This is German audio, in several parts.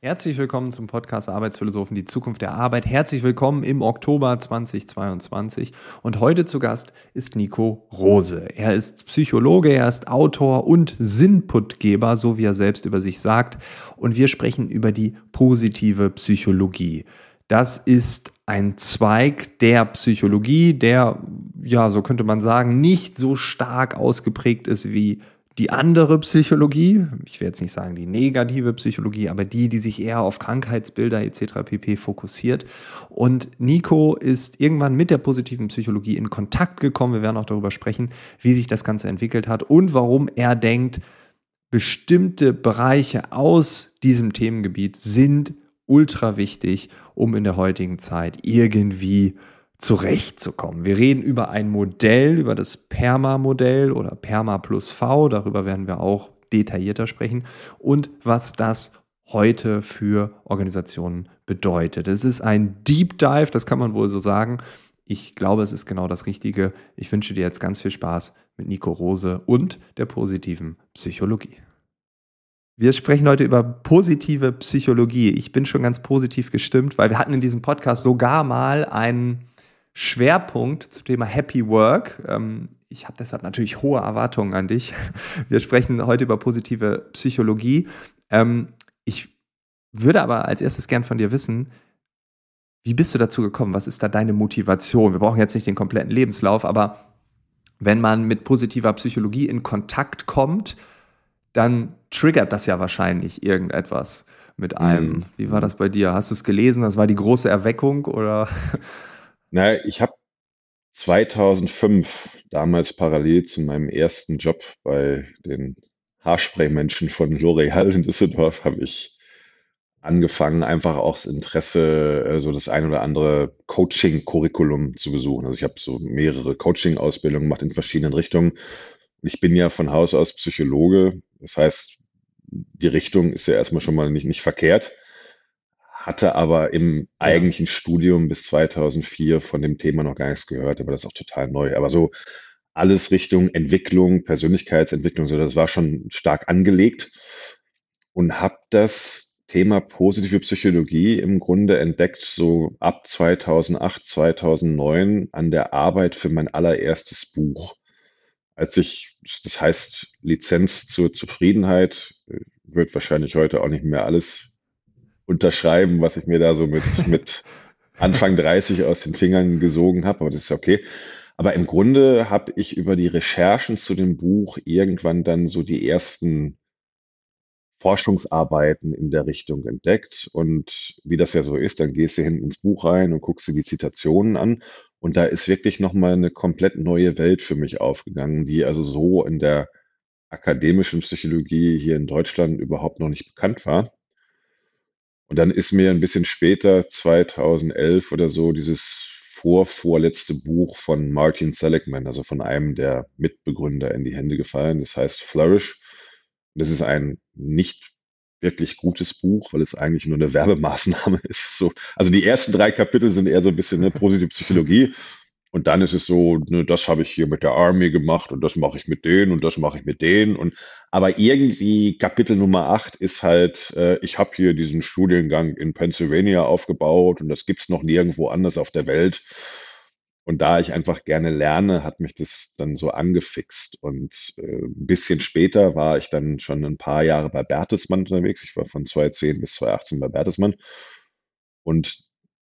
Herzlich willkommen zum Podcast Arbeitsphilosophen, die Zukunft der Arbeit. Herzlich willkommen im Oktober 2022. Und heute zu Gast ist Nico Rose. Er ist Psychologe, er ist Autor und Sinnputgeber, so wie er selbst über sich sagt. Und wir sprechen über die positive Psychologie. Das ist ein Zweig der Psychologie, der, ja, so könnte man sagen, nicht so stark ausgeprägt ist wie die andere Psychologie, ich will jetzt nicht sagen die negative Psychologie, aber die sich eher auf Krankheitsbilder etc. pp. Fokussiert. Und Nico ist irgendwann mit der positiven Psychologie in Kontakt gekommen. Wir werden auch darüber sprechen, wie sich das Ganze entwickelt hat und warum er denkt, bestimmte Bereiche aus diesem Themengebiet sind ultra wichtig, um in der heutigen Zeit irgendwie zurechtzukommen. Wir reden über ein Modell, über das PERMA-Modell oder PERMA plus V, darüber werden wir auch detaillierter sprechen und was das heute für Organisationen bedeutet. Es ist ein Deep Dive, das kann man wohl so sagen. Ich glaube, es ist genau das Richtige. Ich wünsche dir jetzt ganz viel Spaß mit Nico Rose und der positiven Psychologie. Wir sprechen heute über positive Psychologie. Ich bin schon ganz positiv gestimmt, weil wir hatten in diesem Podcast sogar mal einen Schwerpunkt zum Thema Happy Work. Ich habe deshalb natürlich hohe Erwartungen an dich. Wir sprechen heute über positive Psychologie. Ich würde aber als erstes gern von dir wissen, wie bist du dazu gekommen? Was ist da deine Motivation? Wir brauchen jetzt nicht den kompletten Lebenslauf, aber wenn man mit positiver Psychologie in Kontakt kommt, dann triggert das ja wahrscheinlich irgendetwas mit einem. Wie war das bei dir? Hast du es gelesen? Das war die große Erweckung oder? Na, ich habe 2005 damals parallel zu meinem ersten Job bei den Haarspraymenschen von L'Oréal in Düsseldorf habe ich angefangen, einfach aus Interesse so das ein oder andere Coaching-Curriculum zu besuchen. Also ich habe so mehrere Coaching-Ausbildungen gemacht in verschiedenen Richtungen. Und ich bin ja von Haus aus Psychologe. Das heißt, die Richtung ist ja erstmal schon mal nicht verkehrt, hatte aber im Ja. eigentlichen Studium bis 2004 von dem Thema noch gar nichts gehört, aber das ist auch total neu. Aber so alles Richtung Entwicklung, Persönlichkeitsentwicklung, so das war schon stark angelegt und habe das Thema positive Psychologie im Grunde entdeckt, so ab 2008, 2009 an der Arbeit für mein allererstes Buch. Als ich, das heißt Lizenz zur Zufriedenheit, wird wahrscheinlich heute auch nicht mehr alles unterschreiben, was ich mir da so mit Anfang 30 aus den Fingern gesogen habe, aber das ist ja okay. Aber im Grunde habe ich über die Recherchen zu dem Buch irgendwann dann so die ersten Forschungsarbeiten in der Richtung entdeckt. Und wie das ja so ist, dann gehst du hinten ins Buch rein und guckst dir die Zitationen an. Und da ist wirklich nochmal eine komplett neue Welt für mich aufgegangen, die also so in der akademischen Psychologie hier in Deutschland überhaupt noch nicht bekannt war. Und dann ist mir ein bisschen später, 2011 oder so, dieses vorletzte Buch von Martin Seligman, also von einem der Mitbegründer, in die Hände gefallen. Das heißt Flourish. Und das ist ein nicht wirklich gutes Buch, weil es eigentlich nur eine Werbemaßnahme ist. So, also die ersten 3 Kapitel sind eher so ein bisschen eine positive Psychologie. Und dann ist es so, ne, das habe ich hier mit der Army gemacht und das mache ich mit denen und das mache ich mit denen. Und aber irgendwie Kapitel Nummer 8 ist halt, ich habe hier diesen Studiengang in Pennsylvania aufgebaut und das gibt's noch nirgendwo anders auf der Welt. Und da ich einfach gerne lerne, hat mich das dann so angefixt. Und ein bisschen später war ich dann schon ein paar Jahre bei Bertelsmann unterwegs. Ich war von 2010 bis 2018 bei Bertelsmann. Und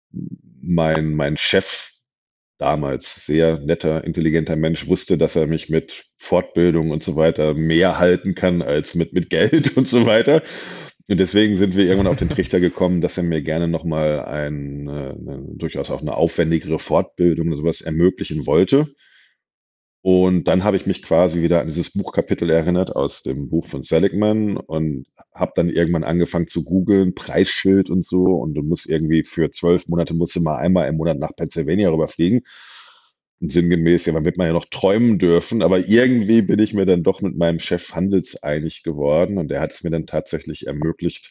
mein Chef, damals sehr netter, intelligenter Mensch, wusste, dass er mich mit Fortbildung und so weiter mehr halten kann als mit Geld und so weiter. Und deswegen sind wir irgendwann auf den Trichter gekommen, dass er mir gerne nochmal durchaus auch eine aufwendigere Fortbildung oder sowas ermöglichen wollte. Und dann habe ich mich quasi wieder an dieses Buchkapitel erinnert aus dem Buch von Seligman und habe dann irgendwann angefangen zu googeln, Preisschild und so. Und du musst irgendwie für 12 Monate musst du mal einmal im Monat nach Pennsylvania rüberfliegen. Und sinngemäß, ja, man wird man ja noch träumen dürfen, aber irgendwie bin ich mir dann doch mit meinem Chef handelseinig geworden und der hat es mir dann tatsächlich ermöglicht,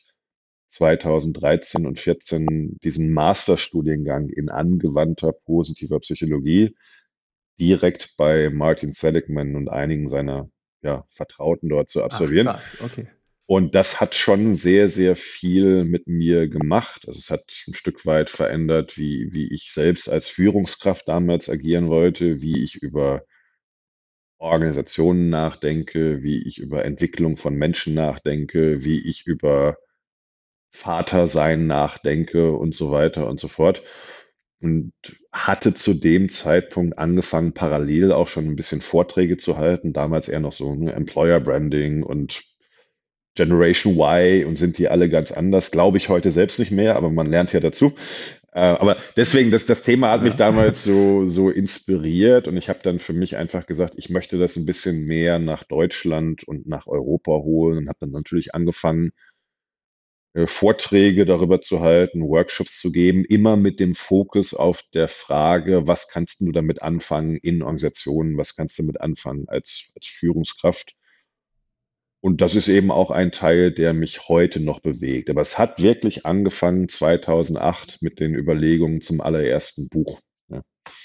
2013 und 14 diesen Masterstudiengang in angewandter positiver Psychologie direkt bei Martin Seligman und einigen seiner ja, Vertrauten dort zu Ach, absolvieren. krass, okay. Und das hat schon sehr, sehr viel mit mir gemacht. Also es hat ein Stück weit verändert, wie ich selbst als Führungskraft damals agieren wollte, wie ich über Organisationen nachdenke, wie ich über Entwicklung von Menschen nachdenke, wie ich über Vatersein nachdenke und so weiter und so fort. Und hatte zu dem Zeitpunkt angefangen, parallel auch schon ein bisschen Vorträge zu halten, damals eher noch so, ne, Employer Branding und Generation Y und sind die alle ganz anders, glaube ich heute selbst nicht mehr, aber man lernt ja dazu. Aber deswegen, das Thema hat mich Ja. damals so inspiriert und ich habe dann für mich einfach gesagt, ich möchte das ein bisschen mehr nach Deutschland und nach Europa holen und habe dann natürlich angefangen, Vorträge darüber zu halten, Workshops zu geben, immer mit dem Fokus auf der Frage, was kannst du damit anfangen in Organisationen, was kannst du damit anfangen als Führungskraft? Und das ist eben auch ein Teil, der mich heute noch bewegt. Aber es hat wirklich angefangen 2008 mit den Überlegungen zum allerersten Buch. Ja.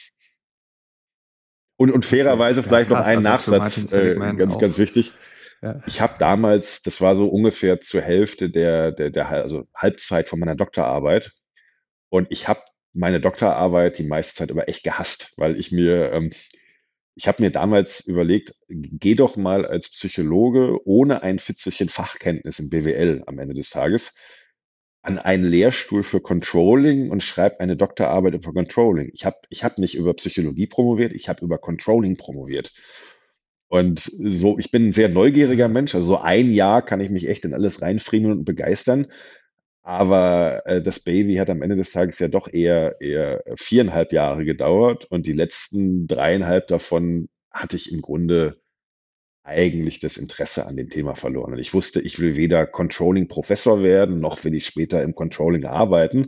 Und Okay. fairerweise Ja, vielleicht noch krass. ein Also hast du Nachsatz, Martin Seligman ganz, ganz auch. wichtig. Ja. Ich habe damals, das war so ungefähr zur Hälfte also Halbzeit von meiner Doktorarbeit. Und ich habe meine Doktorarbeit die meiste Zeit aber echt gehasst, weil ich habe mir damals überlegt, geh doch mal als Psychologe ohne ein Fitzelchen Fachkenntnis in BWL am Ende des Tages an einen Lehrstuhl für Controlling und schreib eine Doktorarbeit über Controlling. Ich hab nicht über Psychologie promoviert, ich habe über Controlling promoviert. Und so, ich bin ein sehr neugieriger Ah. Mensch, also so ein Jahr kann ich mich echt in alles reinfriemeln und begeistern. Aber das Baby hat am Ende des Tages ja doch eher 4,5 Jahre gedauert und die letzten 3,5 davon hatte ich im Grunde eigentlich das Interesse an dem Thema verloren. Und ich wusste, ich will weder Controlling-Professor werden, noch will ich später im Controlling arbeiten.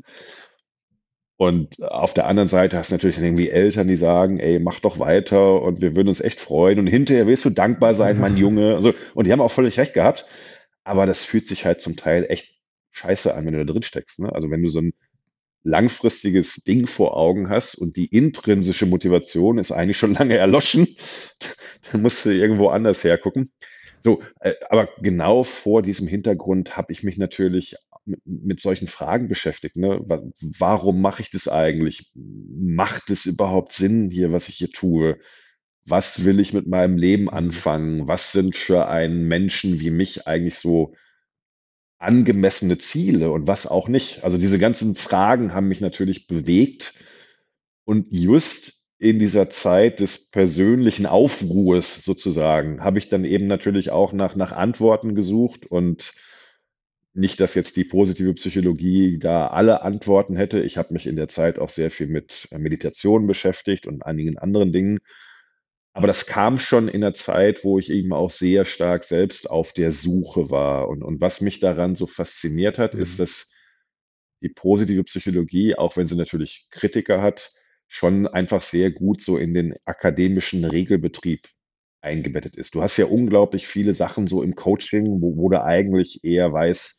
Und auf der anderen Seite hast du natürlich dann irgendwie Eltern, die sagen, ey, mach doch weiter und wir würden uns echt freuen und hinterher wirst du dankbar sein, mein Junge. Also, und die haben auch völlig recht gehabt. Aber das fühlt sich halt zum Teil echt scheiße an, wenn du da drin steckst. Ne? Also wenn du so ein langfristiges Ding vor Augen hast und die intrinsische Motivation ist eigentlich schon lange erloschen, dann musst du irgendwo anders hergucken. So, aber genau vor diesem Hintergrund habe ich mich natürlich mit solchen Fragen beschäftigt. Ne? Warum mache ich das eigentlich? Macht es überhaupt Sinn hier, was ich hier tue? Was will ich mit meinem Leben Mhm. anfangen? Was sind für einen Menschen wie mich eigentlich so angemessene Ziele und was auch nicht? Also diese ganzen Fragen haben mich natürlich bewegt und just in dieser Zeit des persönlichen Aufruhes sozusagen habe ich dann eben natürlich auch nach Antworten gesucht und nicht, dass jetzt die positive Psychologie da alle Antworten hätte. Ich habe mich in der Zeit auch sehr viel mit Meditation beschäftigt und einigen anderen Dingen. Aber das kam schon in der Zeit, wo ich eben auch sehr stark selbst auf der Suche war. Und was mich daran so fasziniert hat, ist, Mhm. dass die positive Psychologie, auch wenn sie natürlich Kritiker hat, schon einfach sehr gut so in den akademischen Regelbetrieb eingebettet ist. Du hast ja unglaublich viele Sachen so im Coaching, wo du eigentlich eher weißt,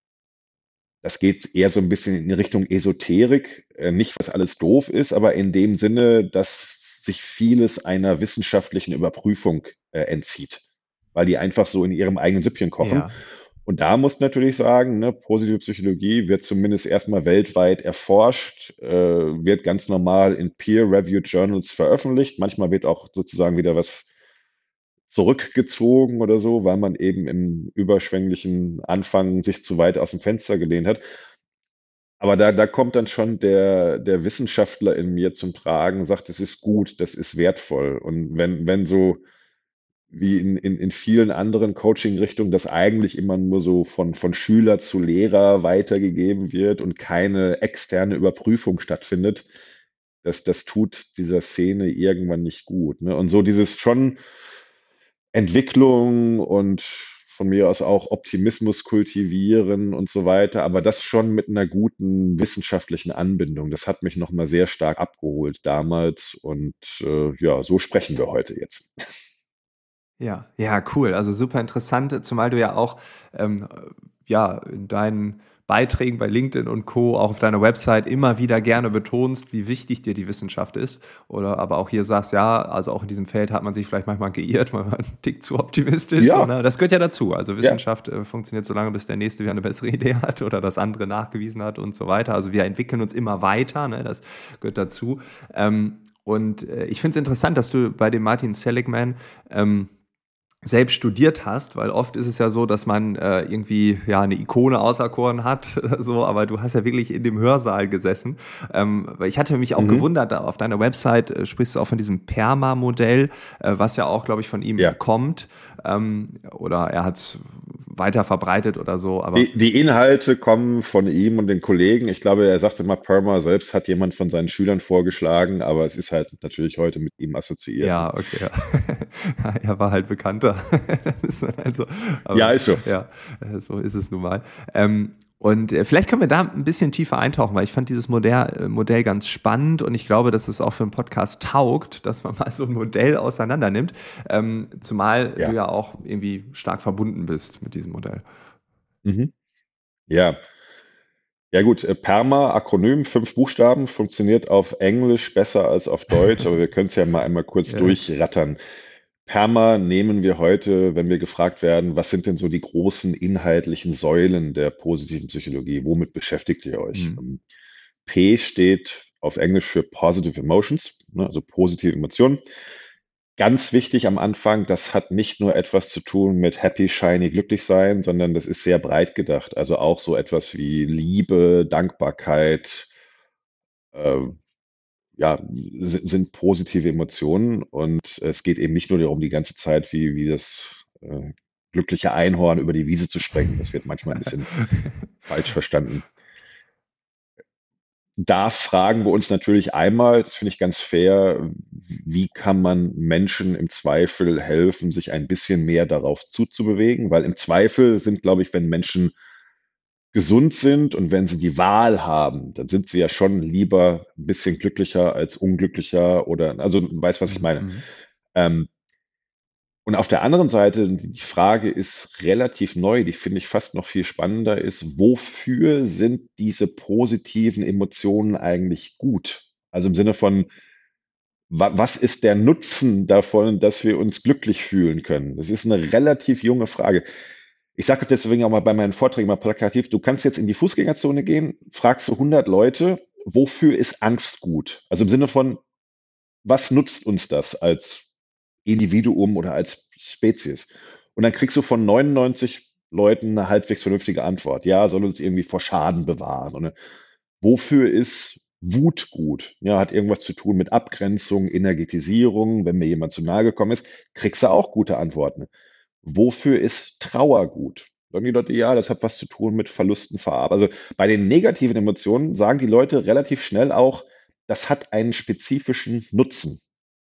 das geht eher so ein bisschen in Richtung Esoterik. Nicht, was alles doof ist, aber in dem Sinne, dass sich vieles einer wissenschaftlichen Überprüfung entzieht, weil die einfach so in ihrem eigenen Süppchen kochen. Ja. Und da muss natürlich sagen, ne, positive Psychologie wird zumindest erstmal weltweit erforscht, wird ganz normal in Peer-Reviewed Journals veröffentlicht. Manchmal wird auch sozusagen wieder was zurückgezogen oder so, weil man eben im überschwänglichen Anfang sich zu weit aus dem Fenster gelehnt hat. Aber da kommt dann schon der Wissenschaftler in mir zum Tragen, sagt, das ist gut, das ist wertvoll. Und wenn so wie in vielen anderen Coaching-Richtungen das eigentlich immer nur so von Schüler zu Lehrer weitergegeben wird und keine externe Überprüfung stattfindet, das tut dieser Szene irgendwann nicht gut. Ne? Und so dieses schon Entwicklung und von mir aus auch Optimismus kultivieren und so weiter, aber das schon mit einer guten wissenschaftlichen Anbindung. Das hat mich noch mal sehr stark abgeholt damals und ja, so sprechen wir heute jetzt. Ja, ja, cool. Also super interessant, zumal du ja auch ja in deinen Beiträgen bei LinkedIn und Co., auch auf deiner Website immer wieder gerne betonst, wie wichtig dir die Wissenschaft ist. Oder aber auch hier sagst, ja, also auch in diesem Feld hat man sich vielleicht manchmal geirrt, man war ein Tick zu optimistisch. So, Ja, ne? Das gehört ja dazu. Also ja. Wissenschaft funktioniert so lange, bis der Nächste wieder eine bessere Idee hat oder das andere nachgewiesen hat und so weiter. Also wir entwickeln uns immer weiter, ne? Das gehört dazu. Und ich finde es interessant, dass du bei dem Martin Seligman selbst studiert hast, weil oft ist es ja so, dass man irgendwie ja eine Ikone auserkoren hat, so, aber du hast ja wirklich in dem Hörsaal gesessen. Weil ich hatte mich auch Mhm. gewundert, auf deiner Website sprichst du auch von diesem Perma-Modell, was ja auch, glaube ich, von ihm Ja. kommt. Oder er hat es weiter verbreitet oder so, aber Die Inhalte kommen von ihm und den Kollegen. Ich glaube, er sagte mal, Perma selbst hat jemand von seinen Schülern vorgeschlagen, aber es ist halt natürlich heute mit ihm assoziiert. Ne? ja, okay, ja. Er war halt bekannter. Das ist dann halt so. Ja, Aber ist so. ja, so ist es nun mal. Und vielleicht können wir da ein bisschen tiefer eintauchen, weil ich fand dieses Modell ganz spannend und ich glaube, dass es auch für einen Podcast taugt, dass man mal so ein Modell auseinander nimmt. Zumal du Ja. ja auch irgendwie stark verbunden bist mit diesem Modell. Mhm. Ja. Ja gut, PERMA, Akronym, 5 Buchstaben, funktioniert auf Englisch besser als auf Deutsch, aber wir können es ja mal einmal kurz Ja. durchrattern. PERMA nehmen wir heute, wenn wir gefragt werden, was sind denn so die großen inhaltlichen Säulen der positiven Psychologie? Womit beschäftigt ihr euch? Hm. P steht auf Englisch für Positive Emotions, ne, also positive Emotionen. Ganz wichtig am Anfang, das hat nicht nur etwas zu tun mit happy, shiny, glücklich sein, sondern das ist sehr breit gedacht. Also auch so etwas wie Liebe, Dankbarkeit, äh, ja, sind positive Emotionen. Und es geht eben nicht nur darum, die ganze Zeit wie das glückliche Einhorn über die Wiese zu springen. Das wird manchmal ein bisschen falsch verstanden. Da fragen wir uns natürlich einmal, das finde ich ganz fair, wie kann man Menschen im Zweifel helfen, sich ein bisschen mehr darauf zuzubewegen? Weil im Zweifel sind, glaube ich, wenn Menschen gesund sind und wenn sie die Wahl haben, dann sind sie ja schon lieber ein bisschen glücklicher als unglücklicher oder, also, du weißt, was ich meine. Mhm. Ähm, und auf der anderen Seite, die Frage ist relativ neu, die finde ich fast noch viel spannender, ist, wofür sind diese positiven Emotionen eigentlich gut? Also im Sinne von, was ist der Nutzen davon, dass wir uns glücklich fühlen können? Das ist eine relativ junge Frage. Ich sage deswegen auch mal bei meinen Vorträgen mal plakativ, du kannst jetzt in die Fußgängerzone gehen, fragst du 100 Leute, wofür ist Angst gut? Also im Sinne von, was nutzt uns das als Individuum oder als Spezies? Und dann kriegst du von 99 Leuten eine halbwegs vernünftige Antwort. Ja, soll uns irgendwie vor Schaden bewahren. Und wofür ist Wut gut? Ja, hat irgendwas zu tun mit Abgrenzung, Energetisierung. Wenn mir jemand zu nahe gekommen ist, kriegst du auch gute Antworten. Wofür ist Trauer gut? Sagen die Leute, ja, das hat was zu tun mit Verlusten, Verarbeitung. Also bei den negativen Emotionen sagen die Leute relativ schnell auch, das hat einen spezifischen Nutzen,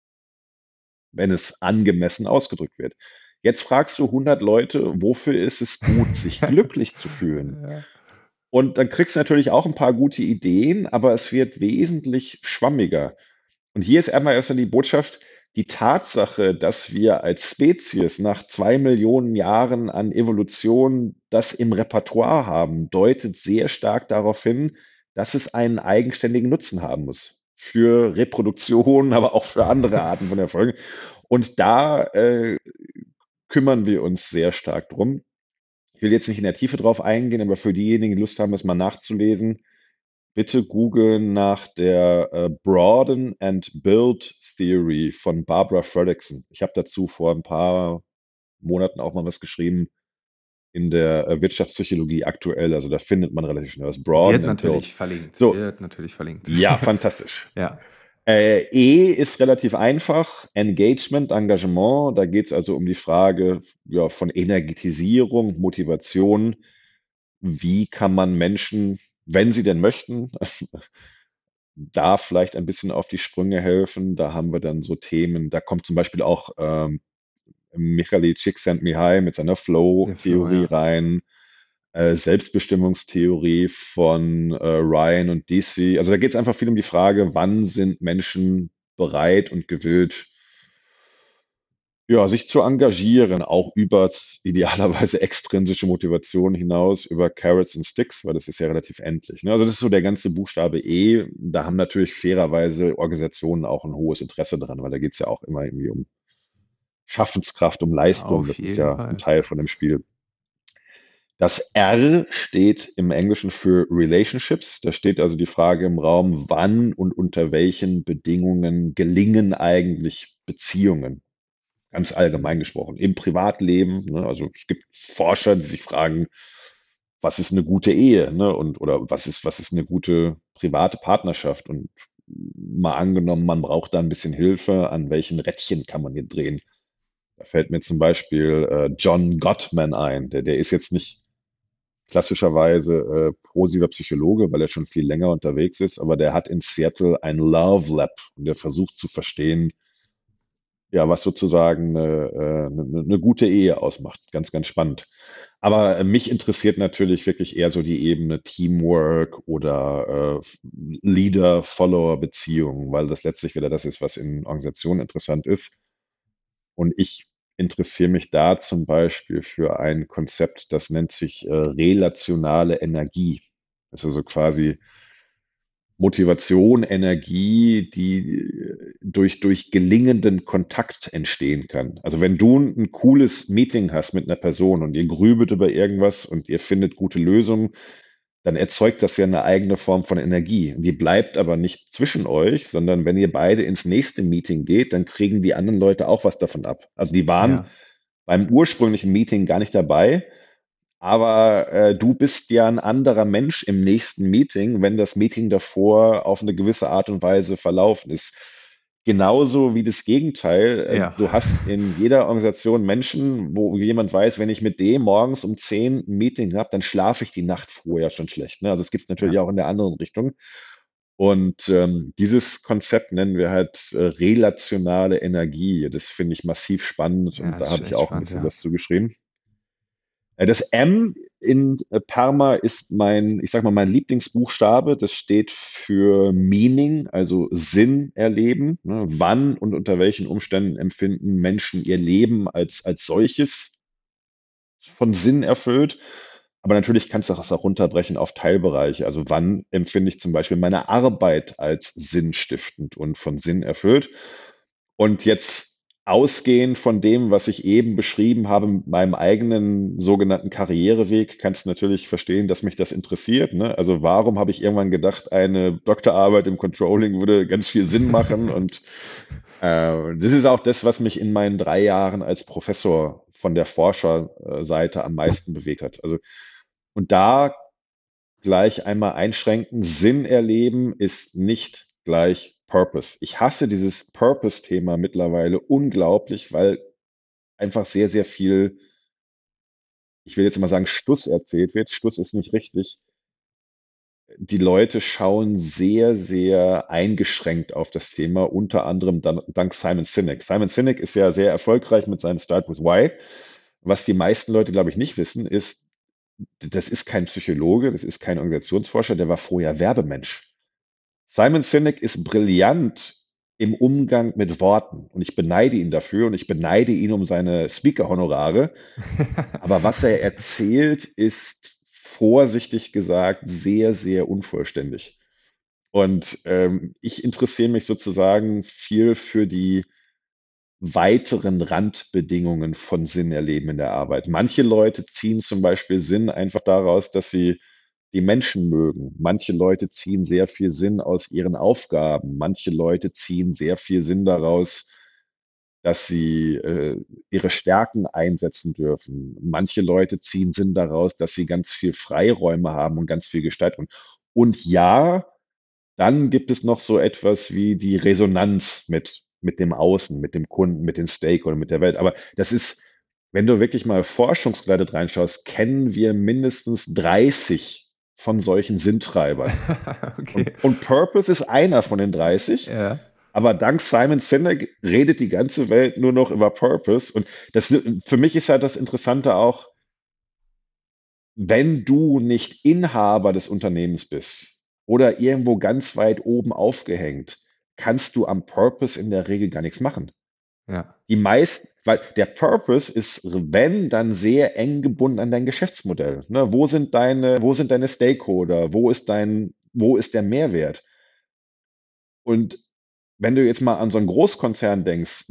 wenn es angemessen ausgedrückt wird. Jetzt fragst du 100 Leute, wofür ist es gut, sich glücklich zu fühlen? Ja. Und dann kriegst du natürlich auch ein paar gute Ideen, aber es wird wesentlich schwammiger. Und hier ist einmal erst die Botschaft, die Tatsache, dass wir als Spezies nach 2 Millionen Jahren an Evolution das im Repertoire haben, deutet sehr stark darauf hin, dass es einen eigenständigen Nutzen haben muss. Für Reproduktion, aber auch für andere Arten von Erfolgen. Und da kümmern wir uns sehr stark drum. Ich will jetzt nicht in der Tiefe drauf eingehen, aber für diejenigen, die Lust haben, das mal nachzulesen, bitte googeln nach der Broaden and Build Theory von Barbara Fredrickson. Ich habe dazu vor ein paar Monaten auch mal was geschrieben in der Wirtschaftspsychologie aktuell. Also da findet man relativ schnell was. Broaden Wird and Build. natürlich verlinkt. So, Wird natürlich verlinkt. ja, fantastisch. Ja. E ist relativ einfach. Engagement, Engagement. Da geht es also um die Frage ja, von Energetisierung, Motivation. Wie kann man Menschen, wenn sie denn möchten, da vielleicht ein bisschen auf die Sprünge helfen? Da haben wir dann so Themen, da kommt zum Beispiel auch Mihaly Csikszentmihalyi mit seiner Der Flow, Flow-Theorie ja. rein, Selbstbestimmungstheorie von Ryan und Deci. Also da geht es einfach viel um die Frage, wann sind Menschen bereit und gewillt, Ja, sich zu engagieren, auch über idealerweise extrinsische Motivation hinaus, über Carrots and Sticks, weil das ist ja relativ endlich. Ne? Also das ist so der ganze Buchstabe E. Da haben natürlich fairerweise Organisationen auch ein hohes Interesse dran, weil da geht's ja auch immer irgendwie um Schaffenskraft, um Leistung. Auf Das ist jeden ja ein Fall. Teil von dem Spiel. Das R steht im Englischen für Relationships. Da steht also die Frage im Raum, wann und unter welchen Bedingungen gelingen eigentlich Beziehungen? Ganz allgemein Mhm. gesprochen. Im Privatleben, ne, also es gibt Forscher, die sich fragen, was ist eine gute Ehe, ne, und oder was ist eine gute private Partnerschaft? Und mal angenommen, man braucht da ein bisschen Hilfe, an welchen Rädchen kann man hier drehen? Da fällt mir zum Beispiel John Gottman ein. Der ist jetzt nicht klassischerweise positiver Psychologe, weil er schon viel länger unterwegs ist, aber der hat in Seattle ein Love Lab und der versucht zu verstehen, ja, was sozusagen eine gute Ehe ausmacht. Ganz, ganz spannend. Aber mich interessiert natürlich wirklich eher so die Ebene Teamwork oder Leader-Follower-Beziehungen, weil das letztlich wieder das ist, was in Organisationen interessant ist. Und ich interessiere mich da zum Beispiel für ein Konzept, das nennt sich relationale Energie. Das ist also quasi Motivation, Energie, die durch gelingenden Kontakt entstehen kann. Also wenn du ein cooles Meeting hast mit einer Person und ihr grübelt über irgendwas und ihr findet gute Lösungen, dann erzeugt das ja eine eigene Form von Energie. Die bleibt aber nicht zwischen euch, sondern wenn ihr beide ins nächste Meeting geht, dann kriegen die anderen Leute auch was davon ab. Also die waren Ja, beim ursprünglichen Meeting gar nicht dabei, aber du bist ja ein anderer Mensch im nächsten Meeting, wenn das Meeting davor auf eine gewisse Art und Weise verlaufen ist. Genauso wie das Gegenteil. ja, Du hast in jeder Organisation Menschen, wo jemand weiß, wenn ich mit dem morgens um 10 ein Meeting habe, dann schlafe ich die Nacht vorher schon schlecht. Ne? Also es gibt es natürlich ja, auch in der anderen Richtung. Und dieses Konzept nennen wir halt relationale Energie. Das finde ich massiv spannend ja, und da ist habe ich echt auch ein spannend, bisschen ja. was zugeschrieben. Das M in Perma ist mein, ich sag mal, mein Lieblingsbuchstabe. Das steht für Meaning, also Sinn erleben. Ne? Wann und unter welchen Umständen empfinden Menschen ihr Leben als solches von Sinn erfüllt? Aber natürlich kannst du das auch runterbrechen auf Teilbereiche. Also wann empfinde ich zum Beispiel meine Arbeit als sinnstiftend und von Sinn erfüllt? Und jetzt ausgehend von dem, was ich eben beschrieben habe, mit meinem eigenen sogenannten Karriereweg, kannst du natürlich verstehen, dass mich das interessiert. Ne? Also warum habe ich irgendwann gedacht, eine Doktorarbeit im Controlling würde ganz viel Sinn machen? Und das ist auch das, was mich in meinen 3 Jahren als Professor von der Forscherseite am meisten bewegt hat. Also, und da gleich einmal einschränken, Sinn erleben ist nicht gleich Purpose. Ich hasse dieses Purpose-Thema mittlerweile unglaublich, weil einfach sehr, sehr viel, ich will jetzt mal sagen, Stuss erzählt wird. Stuss ist nicht richtig. Die Leute schauen sehr, sehr eingeschränkt auf das Thema, unter anderem dank Simon Sinek. Simon Sinek ist ja sehr erfolgreich mit seinem Start with Why. Was die meisten Leute, glaube ich, nicht wissen, ist, das ist kein Psychologe, das ist kein Organisationsforscher, der war vorher Werbemensch. Simon Sinek ist brillant im Umgang mit Worten und ich beneide ihn dafür und ich beneide ihn um seine Speaker-Honorare. Aber was er erzählt, ist vorsichtig gesagt sehr, sehr unvollständig. Und ich interessiere mich sozusagen viel für die weiteren Randbedingungen von Sinn erleben in der Arbeit. Manche Leute ziehen zum Beispiel Sinn einfach daraus, dass sie die Menschen mögen. Manche Leute ziehen sehr viel Sinn aus ihren Aufgaben. Manche Leute ziehen sehr viel Sinn daraus, dass sie ihre Stärken einsetzen dürfen. Manche Leute ziehen Sinn daraus, dass sie ganz viel Freiräume haben und ganz viel Gestaltung. Und ja, dann gibt es noch so etwas wie die Resonanz mit dem Außen, mit dem Kunden, mit den Stakeholdern, mit der Welt. Aber das ist, wenn du wirklich mal forschungsgeleitet reinschaust, kennen wir mindestens 30 von solchen Sinntreibern. Okay. Und Purpose ist einer von den 30. Ja. Aber dank Simon Sinek redet die ganze Welt nur noch über Purpose. Und das, für mich ist halt das Interessante auch, wenn du nicht Inhaber des Unternehmens bist oder irgendwo ganz weit oben aufgehängt, kannst du am Purpose in der Regel gar nichts machen. Ja. Weil der Purpose ist, wenn, dann sehr eng gebunden an dein Geschäftsmodell. Ne? Wo sind deine Stakeholder? Wo ist der Mehrwert? Und wenn du jetzt mal an so einen Großkonzern denkst,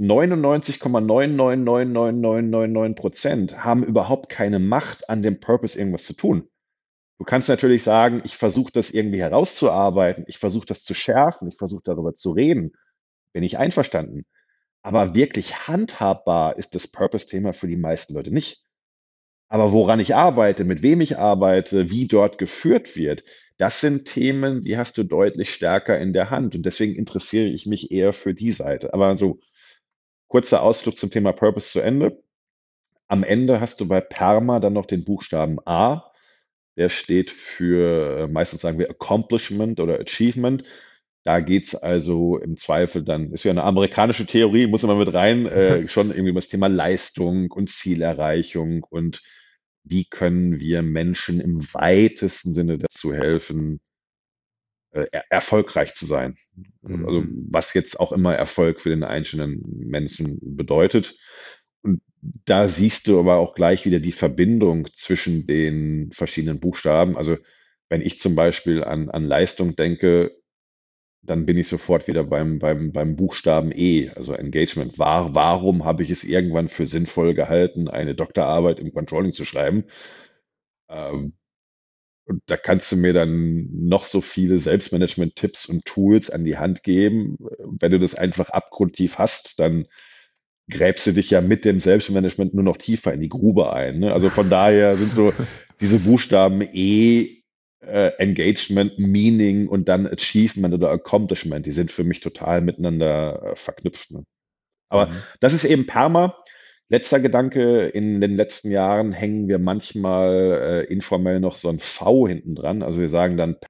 99,999999% haben überhaupt keine Macht, an dem Purpose irgendwas zu tun. Du kannst natürlich sagen, ich versuche das irgendwie herauszuarbeiten, ich versuche das zu schärfen, ich versuche darüber zu reden, bin ich einverstanden. Aber wirklich handhabbar ist das Purpose-Thema für die meisten Leute nicht. Aber woran ich arbeite, mit wem ich arbeite, wie dort geführt wird, das sind Themen, die hast du deutlich stärker in der Hand. Und deswegen interessiere ich mich eher für die Seite. Aber so kurzer Ausflug zum Thema Purpose zu Ende. Am Ende hast du bei PERMA dann noch den Buchstaben A. Der steht für, meistens sagen wir Accomplishment oder Achievement. Da geht's also im Zweifel dann, ist ja eine amerikanische Theorie, muss immer mit rein, schon irgendwie um das Thema Leistung und Zielerreichung und wie können wir Menschen im weitesten Sinne dazu helfen, erfolgreich zu sein. Also Mhm. was jetzt auch immer Erfolg für den einzelnen Menschen bedeutet. Und da siehst du aber auch gleich wieder die Verbindung zwischen den verschiedenen Buchstaben. Also wenn ich zum Beispiel an Leistung denke, dann bin ich sofort wieder beim Buchstaben E, also Engagement. Warum habe ich es irgendwann für sinnvoll gehalten, eine Doktorarbeit im Controlling zu schreiben? Ähm, und da kannst du mir dann noch so viele Selbstmanagement-Tipps und Tools an die Hand geben. Wenn du das einfach abgrundtief hast, dann gräbst du dich ja mit dem Selbstmanagement nur noch tiefer in die Grube ein. Ne? Also von daher sind so diese Buchstaben E, Engagement, Meaning und dann Achievement oder Accomplishment, die sind für mich total miteinander verknüpft. Ne? Aber Mhm. das ist eben Perma. Letzter Gedanke, in den letzten Jahren hängen wir manchmal informell noch so ein V hinten dran. Also wir sagen dann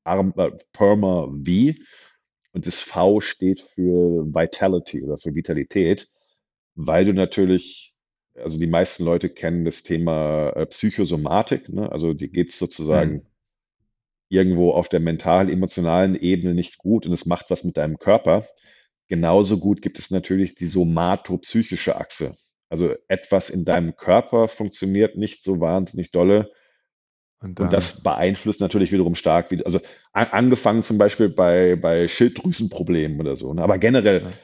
Perma V und das V steht für Vitality oder für Vitalität, weil du natürlich, also die meisten Leute kennen das Thema Psychosomatik, ne? Also die geht es Mhm. sozusagen irgendwo auf der mental-emotionalen Ebene nicht gut und es macht was mit deinem Körper. Genauso gut gibt es natürlich die somatopsychische Achse. Also etwas in deinem Körper funktioniert nicht so wahnsinnig dolle Und und dann, das beeinflusst natürlich wiederum stark, also angefangen zum Beispiel bei Schilddrüsenproblemen oder so. Ne? Aber generell, ja.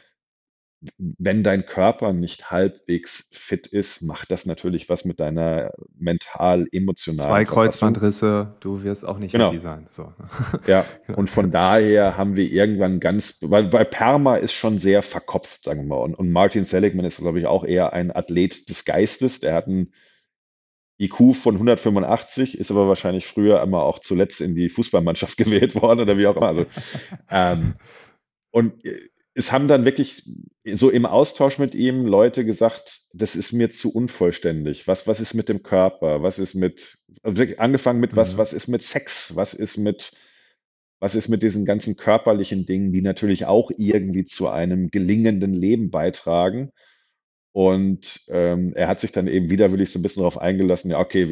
wenn dein Körper nicht halbwegs fit ist, macht das natürlich was mit deiner mental-emotionalen 2 Verfassung. Kreuzbandrisse, du wirst auch nicht Genau. happy sein. So. Ja, Genau. und von daher haben wir irgendwann weil Perma ist schon sehr verkopft, sagen wir mal. Und Martin Seligman ist, glaube ich, auch eher ein Athlet des Geistes. Der hat einen IQ von 185, ist aber wahrscheinlich früher einmal auch zuletzt in die Fußballmannschaft gewählt worden oder wie auch immer. Also, ähm, und es haben dann wirklich so im Austausch mit ihm Leute gesagt, das ist mir zu unvollständig. Was ist mit dem Körper? Was ist mit, also wirklich angefangen mit Mhm. was ist mit Sex? Was ist mit diesen ganzen körperlichen Dingen, die natürlich auch irgendwie zu einem gelingenden Leben beitragen? Und er hat sich dann eben widerwillig so ein bisschen darauf eingelassen, ja, okay,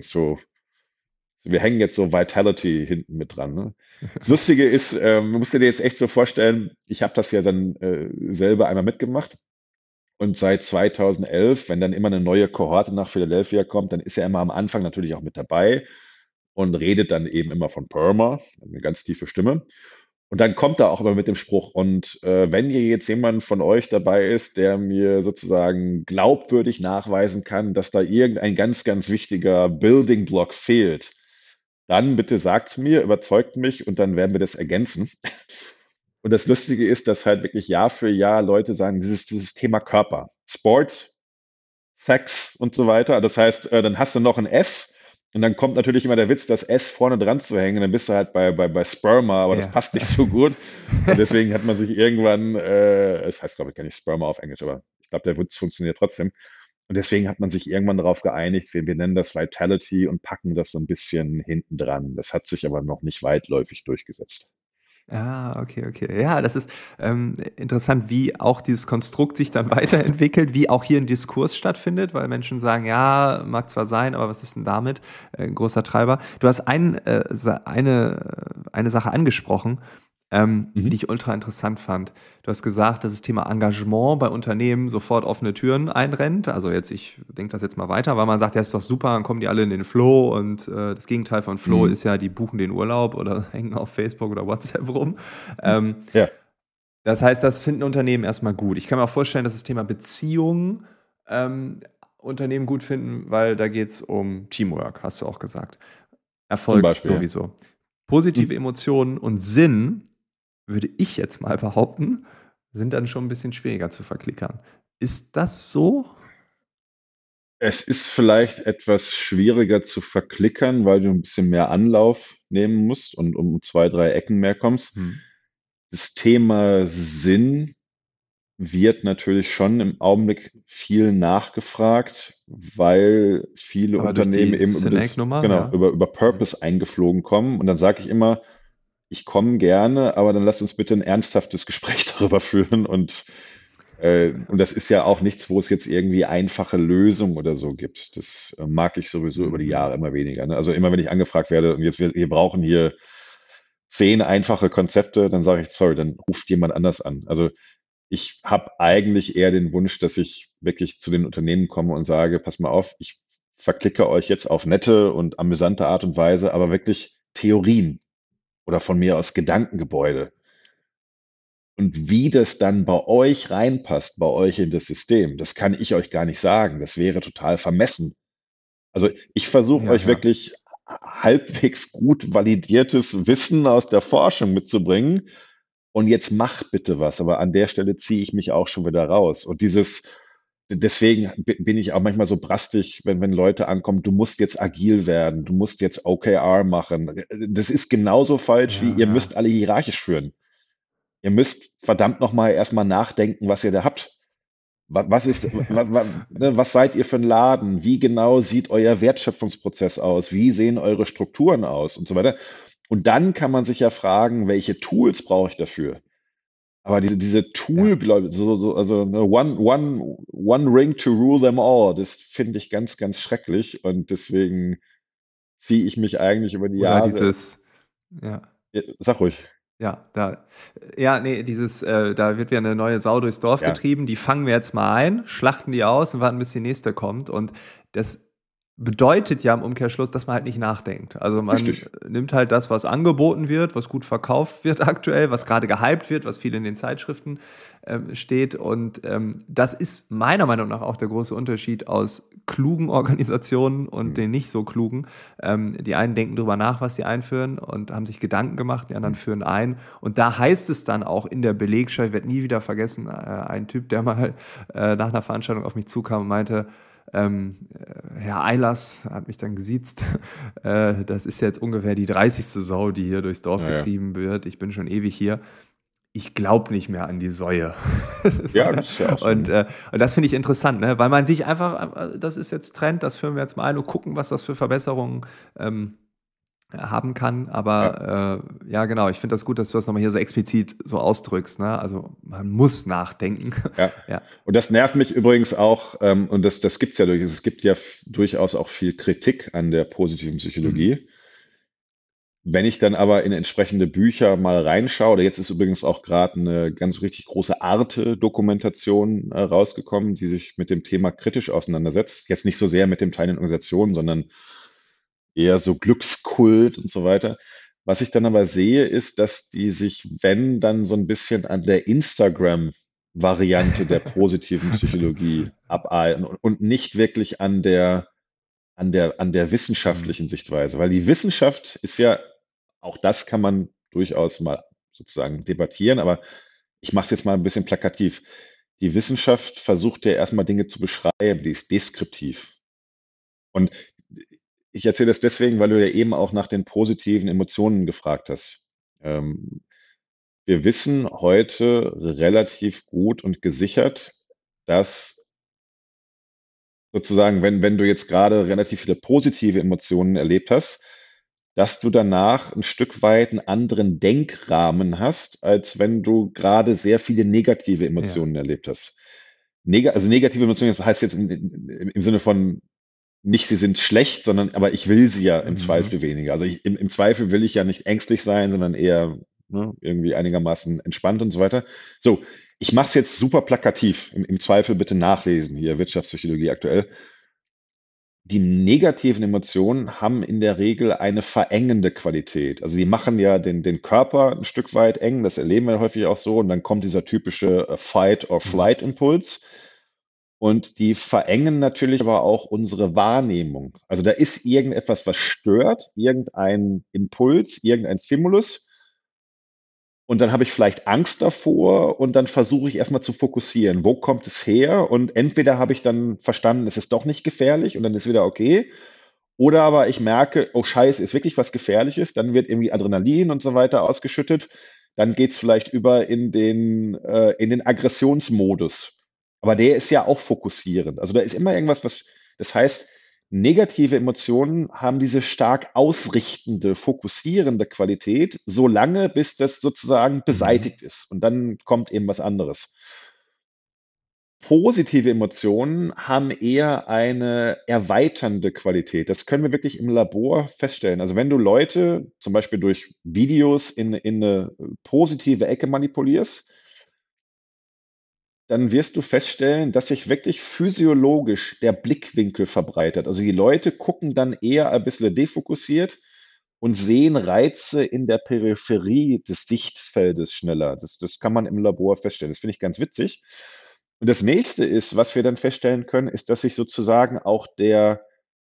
wir hängen jetzt so Vitality hinten mit dran. Ne? Das Lustige ist, du musst dir jetzt echt so vorstellen, ich habe das ja dann selber einmal mitgemacht. Und seit 2011, wenn dann immer eine neue Kohorte nach Philadelphia kommt, dann ist er immer am Anfang natürlich auch mit dabei und redet dann eben immer von Perma, eine ganz tiefe Stimme. Und dann kommt er auch immer mit dem Spruch, und wenn hier jetzt jemand von euch dabei ist, der mir sozusagen glaubwürdig nachweisen kann, dass da irgendein ganz, ganz wichtiger Building Block fehlt, dann bitte sagt's mir, überzeugt mich und dann werden wir das ergänzen. Und das Lustige ist, dass halt wirklich Jahr für Jahr Leute sagen, dieses Thema Körper, Sport, Sex und so weiter. Das heißt, dann hast du noch ein S und dann kommt natürlich immer der Witz, das S vorne dran zu hängen. Dann bist du halt bei Sperma, aber das Ja. passt nicht so gut. Und deswegen hat man sich irgendwann, es heißt, glaube ich, gar nicht Sperma auf Englisch, aber ich glaube, der Witz funktioniert trotzdem. Und deswegen hat man sich irgendwann darauf geeinigt, wir nennen das Vitality und packen das so ein bisschen hinten dran. Das hat sich aber noch nicht weitläufig durchgesetzt. Ah, okay, okay. Ja, das ist interessant, wie auch dieses Konstrukt sich dann weiterentwickelt, wie auch hier ein Diskurs stattfindet, weil Menschen sagen, ja, mag zwar sein, aber was ist denn damit? Ein großer Treiber. Du hast eine Sache angesprochen, Mhm. die ich ultra interessant fand. Du hast gesagt, dass das Thema Engagement bei Unternehmen sofort offene Türen einrennt. Also jetzt, ich denke das jetzt mal weiter, weil man sagt, ja, ist doch super, dann kommen die alle in den Flow und das Gegenteil von Flow Mhm. ist ja, die buchen den Urlaub oder hängen auf Facebook oder WhatsApp rum. Ähm, Ja, Das heißt, das finden Unternehmen erstmal gut. Ich kann mir auch vorstellen, dass das Thema Beziehungen ähm, Unternehmen gut finden, weil da geht es um Teamwork, hast du auch gesagt. zum Erfolg Beispiel, ja. sowieso. Positive Mhm. Emotionen und Sinn, würde ich jetzt mal behaupten, sind dann schon ein bisschen schwieriger zu verklickern. Ist das so? Es ist vielleicht etwas schwieriger zu verklickern, weil du ein bisschen mehr Anlauf nehmen musst und um 2, 3 Ecken mehr kommst. Hm. Das Thema Sinn wird natürlich schon im Augenblick viel nachgefragt, weil viele Aber durch Unternehmen die eben über das Snake-Nummer, genau, ja. über Hm. Purpose eingeflogen kommen. Und dann sage ich immer: „Ich komme gerne, aber dann lasst uns bitte ein ernsthaftes Gespräch darüber führen." Und das ist ja auch nichts, wo es jetzt irgendwie einfache Lösungen oder so gibt. Das mag ich sowieso über die Mhm. Jahre immer weniger. Ne? Also immer, wenn ich angefragt werde und jetzt wir brauchen hier 10 einfache Konzepte, dann sage ich, sorry, dann ruft jemand anders an. Also ich habe eigentlich eher den Wunsch, dass ich wirklich zu den Unternehmen komme und sage, pass mal auf, ich verklicke euch jetzt auf nette und amüsante Art und Weise, aber wirklich Theorien oder von mir aus Gedankengebäude. Und wie das dann bei euch reinpasst, bei euch in das System, das kann ich euch gar nicht sagen. Das wäre total vermessen. Also ich versuche Ja, euch ja. wirklich halbwegs gut validiertes Wissen aus der Forschung mitzubringen. Und jetzt mach bitte was. Aber an der Stelle ziehe ich mich auch schon wieder raus. Und deswegen bin ich auch manchmal so brastig, wenn Leute ankommen, du musst jetzt agil werden, du musst jetzt OKR machen. Das ist genauso falsch wie Ja, ihr ja. müsst alle hierarchisch führen. Ihr müsst verdammt nochmal erstmal nachdenken, was ihr da habt. Was ist, Ja. was seid ihr für ein Laden? Wie genau sieht euer Wertschöpfungsprozess aus? Wie sehen eure Strukturen aus und so weiter? Und dann kann man sich ja fragen, welche Tools brauche ich dafür? Aber diese Ja. Tool, also ne, one ring to rule them all, das finde ich ganz, ganz schrecklich. Und deswegen ziehe ich mich eigentlich über die Oder Jahre. dieses, ja. Sag ruhig. Ja, ja, nee, da wird wieder eine neue Sau durchs Dorf Ja, getrieben, die fangen wir jetzt mal ein, schlachten die aus und warten, bis die nächste kommt. Und das bedeutet ja im Umkehrschluss, dass man halt nicht nachdenkt. Also man richtig. nimmt halt das, was angeboten wird, was gut verkauft wird aktuell, was gerade gehypt wird, was viel in den Zeitschriften steht. Und das ist meiner Meinung nach auch der große Unterschied aus klugen Organisationen und Hm, den nicht so klugen. Die einen denken drüber nach, was sie einführen und haben sich Gedanken gemacht, die anderen hm, führen ein. Und da heißt es dann auch in der Belegschaft, ich werde nie wieder vergessen, ein Typ, der mal nach einer Veranstaltung auf mich zukam und meinte, Herr Eilers hat mich dann gesiezt. Das ist jetzt ungefähr die 30. Sau, die hier durchs Dorf naja. getrieben wird. Ich bin schon ewig hier. Ich glaube nicht mehr an die Säue. Ja, das ist ja auch so, und, ne? äh, und das finde ich interessant, ne? Weil man sich einfach, das ist jetzt Trend, das führen wir jetzt mal ein und gucken, was das für Verbesserungen haben kann. Ja. Aber ja, genau, ich finde das gut, dass du das nochmal hier so explizit so ausdrückst. Ne? Also man muss nachdenken. Ja. Ja. Und das nervt mich übrigens auch, und das gibt's ja durch, es gibt ja durchaus auch viel Kritik an der positiven Mhm. Psychologie. Wenn ich dann aber in entsprechende Bücher mal reinschaue, oder jetzt ist übrigens auch gerade eine ganz richtig große Arte-Dokumentation rausgekommen, die sich mit dem Thema kritisch auseinandersetzt. Jetzt nicht so sehr mit dem Teil in Organisationen, sondern eher so Glückskult und so weiter. Was ich dann aber sehe, ist, dass die sich, wenn dann so ein bisschen an der Instagram-Variante der positiven Psychologie abarbeiten und nicht wirklich an der Mhm. wissenschaftlichen Sichtweise. Weil die Wissenschaft ist ja, auch das kann man durchaus mal sozusagen debattieren, aber ich mache es jetzt mal ein bisschen plakativ. Die Wissenschaft versucht ja erstmal Dinge zu beschreiben, die ist deskriptiv. Und ich erzähle das deswegen, weil du ja eben auch nach den positiven Emotionen gefragt hast. Ähm, Wir wissen heute relativ gut und gesichert, dass sozusagen, wenn du jetzt gerade relativ viele positive Emotionen erlebt hast, dass du danach ein Stück weit einen anderen Denkrahmen hast, als wenn du gerade sehr viele negative Ja. Emotionen erlebt hast. Also negative Emotionen, das heißt jetzt im Sinne von nicht, sie sind schlecht, sondern aber ich will sie ja im Mhm. Zweifel weniger. Also im Zweifel will ich ja nicht ängstlich sein, sondern eher ne, irgendwie einigermaßen entspannt und so weiter. So, ich mache es jetzt super plakativ. Im Zweifel bitte nachlesen hier, Wirtschaftspsychologie aktuell. Die negativen Emotionen haben in der Regel eine verengende Qualität. Also die machen ja den Körper ein Stück weit eng, das erleben wir häufig auch so, und dann kommt dieser typische Mhm. Fight-or-Flight-Impuls. Und die verengen natürlich aber auch unsere Wahrnehmung. Also da ist irgendetwas, was stört, irgendein Impuls, irgendein Stimulus. Und dann habe ich vielleicht Angst davor und dann versuche ich erstmal zu fokussieren. Wo kommt es her? Und entweder habe ich dann verstanden, es ist doch nicht gefährlich und dann ist wieder okay. Oder aber ich merke, oh Scheiße, ist wirklich was Gefährliches. Dann wird irgendwie Adrenalin und so weiter ausgeschüttet. Dann geht es vielleicht über in den Aggressionsmodus. Aber der ist ja auch fokussierend. Also da ist immer irgendwas, das heißt, negative Emotionen haben diese stark ausrichtende, fokussierende Qualität, solange bis das sozusagen Mhm. beseitigt ist. Und dann kommt eben was anderes. Positive Emotionen haben eher eine erweiternde Qualität. Das können wir wirklich im Labor feststellen. Also wenn du Leute zum Beispiel durch Videos in eine positive Ecke manipulierst, dann wirst du feststellen, dass sich wirklich physiologisch der Blickwinkel verbreitert. Also die Leute gucken dann eher ein bisschen defokussiert und sehen Reize in der Peripherie des Sichtfeldes schneller. Das kann man im Labor feststellen. Das finde ich ganz witzig. Und das nächste ist, was wir dann feststellen können, ist, dass sich sozusagen auch der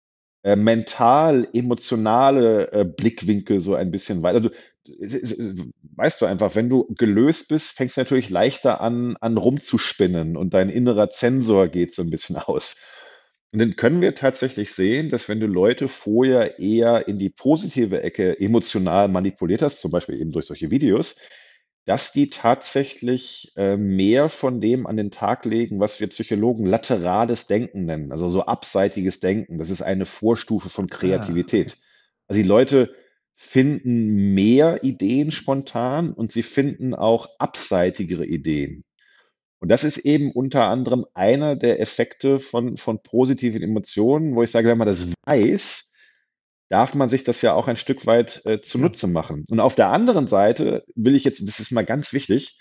mental-emotionale Blickwinkel so ein bisschen weiter. Also, weißt du einfach, wenn du gelöst bist, fängst du natürlich leichter an rumzuspinnen und dein innerer Zensor geht so ein bisschen aus. Und dann können wir tatsächlich sehen, dass wenn du Leute vorher eher in die positive Ecke emotional manipuliert hast, zum Beispiel eben durch solche Videos, dass die tatsächlich mehr von dem an den Tag legen, was wir Psychologen laterales Denken nennen, also so abseitiges Denken. Das ist eine Vorstufe von Ah, okay. Kreativität. Also die Leute finden mehr Ideen spontan und sie finden auch abseitigere Ideen. Und das ist eben unter anderem einer der Effekte von positiven Emotionen, wo ich sage, wenn man das weiß, darf man sich das ja auch ein Stück weit Ja. zunutze machen. Und auf der anderen Seite will ich jetzt, das ist mal ganz wichtig,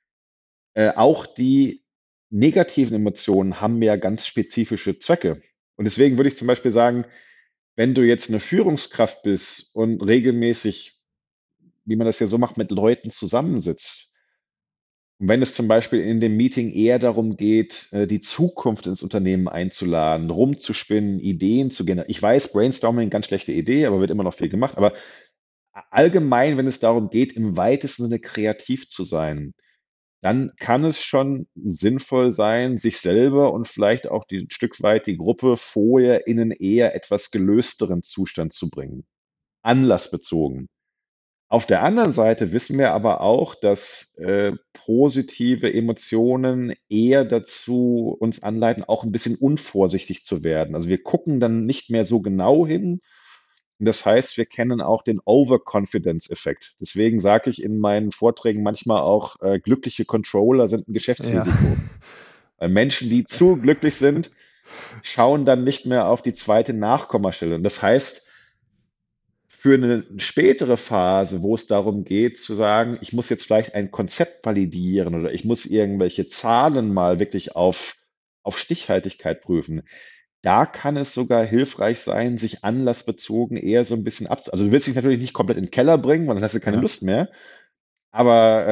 auch die negativen Emotionen haben ja ganz spezifische Zwecke. Und deswegen würde ich zum Beispiel sagen, wenn du jetzt eine Führungskraft bist und regelmäßig, wie man das ja so macht, mit Leuten zusammensitzt, und wenn es zum Beispiel in dem Meeting eher darum geht, die Zukunft ins Unternehmen einzuladen, rumzuspinnen, Ideen zu generieren. Ich weiß, Brainstorming, ganz schlechte Idee, aber wird immer noch viel gemacht. Aber allgemein, wenn es darum geht, im weitesten Sinne kreativ zu sein, dann kann es schon sinnvoll sein, sich selber und vielleicht auch die 'n Stück weit die Gruppe vorher in 'nen eher etwas gelösteren Zustand zu bringen, anlassbezogen. Auf der anderen Seite wissen wir aber auch, dass positive Emotionen eher dazu uns anleiten, auch ein bisschen unvorsichtig zu werden. Also, wir gucken dann nicht mehr so genau hin. Und das heißt, wir kennen auch den Overconfidence-Effekt. Deswegen sage ich in meinen Vorträgen manchmal auch, glückliche Controller sind ein Ja. Geschäftsrisiko. Weil Menschen, die zu glücklich sind, schauen dann nicht mehr auf die zweite Nachkommastelle. Und das heißt, für eine spätere Phase, wo es darum geht zu sagen: „Ich muss jetzt vielleicht ein Konzept validieren oder ich muss irgendwelche Zahlen mal wirklich auf Stichhaltigkeit prüfen“, da kann es sogar hilfreich sein, sich anlassbezogen eher so ein bisschen also, du willst dich natürlich nicht komplett in 'n Keller bringen, weil dann hast du keine Ja. Lust mehr, aber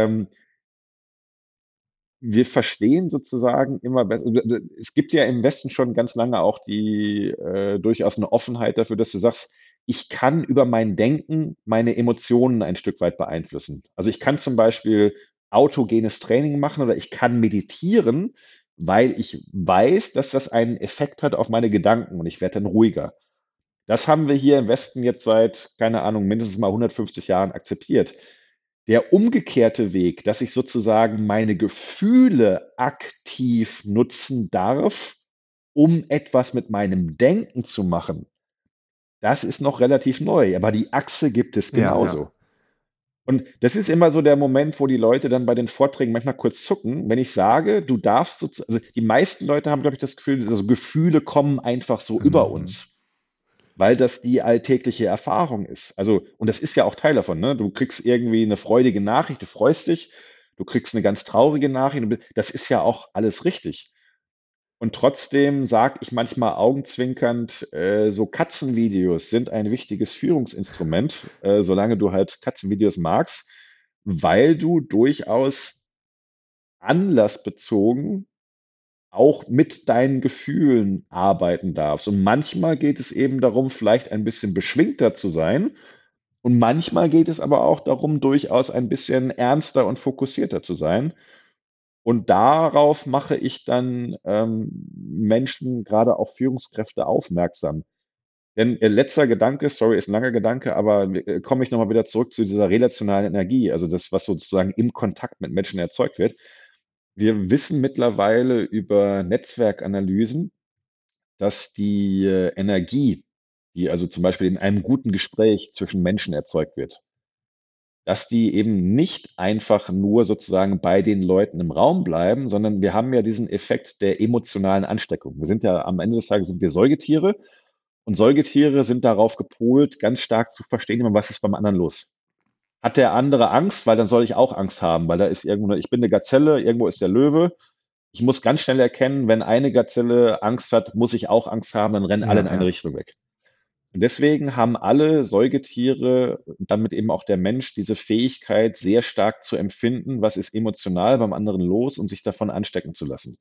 wir verstehen sozusagen immer besser. Es gibt ja im Westen schon ganz lange auch die durchaus eine Offenheit dafür, dass du sagst: „Ich kann über mein Denken meine Emotionen ein Stück weit beeinflussen.“ Also, ich kann zum Beispiel autogenes Training machen oder ich kann meditieren, weil ich weiß, dass das einen Effekt hat auf meine Gedanken und ich werde dann ruhiger. Das haben wir hier im Westen jetzt seit, keine Ahnung, mindestens mal 150 Jahren akzeptiert. Der umgekehrte Weg, dass ich sozusagen meine Gefühle aktiv nutzen darf, um etwas mit meinem Denken zu machen, das ist noch relativ neu, aber die Achse gibt es Ja, ja. genauso. Und das ist immer so der Moment, wo die Leute dann bei den Vorträgen manchmal kurz zucken, wenn ich sage, du darfst also die meisten Leute haben, glaube ich, das Gefühl, also Gefühle kommen einfach so über Mhm. uns. weil das die alltägliche Erfahrung ist. Also, und das ist ja auch Teil davon, ne? Du kriegst irgendwie eine freudige Nachricht, du freust dich, du kriegst eine ganz traurige Nachricht, das ist ja auch alles richtig. Und trotzdem sage ich manchmal augenzwinkernd, so Katzenvideos sind ein wichtiges Führungsinstrument, solange du halt Katzenvideos magst, weil du durchaus anlassbezogen auch mit deinen Gefühlen arbeiten darfst. Und manchmal geht es eben darum, vielleicht ein bisschen beschwingter zu sein. Und manchmal geht es aber auch darum, durchaus ein bisschen ernster und fokussierter zu sein. Und darauf mache ich dann Menschen, gerade auch Führungskräfte, aufmerksam. Denn letzter Gedanke, sorry, ist ein langer Gedanke, aber komme ich nochmal wieder zurück zu dieser relationalen Energie, also das, was sozusagen im Kontakt mit Menschen erzeugt wird. Wir wissen mittlerweile über Netzwerkanalysen, dass die Energie, die also zum Beispiel in einem guten Gespräch zwischen Menschen erzeugt wird, dass die eben nicht einfach nur sozusagen bei den Leuten im Raum bleiben, sondern wir haben ja diesen Effekt der emotionalen Ansteckung. Wir sind ja am Ende des Tages sind wir Säugetiere und Säugetiere sind darauf gepolt, ganz stark zu verstehen, was ist beim anderen los. Hat der andere Angst, weil dann soll ich auch Angst haben, weil da ist irgendwo, ich bin eine Gazelle, irgendwo ist der Löwe. Ich muss ganz schnell erkennen, wenn eine Gazelle Angst hat, muss ich auch Angst haben, dann rennen alle Ja, in eine ja, Richtung weg. Und deswegen haben alle Säugetiere, damit eben auch der Mensch, diese Fähigkeit, sehr stark zu empfinden, was ist emotional beim anderen los und sich davon anstecken zu lassen.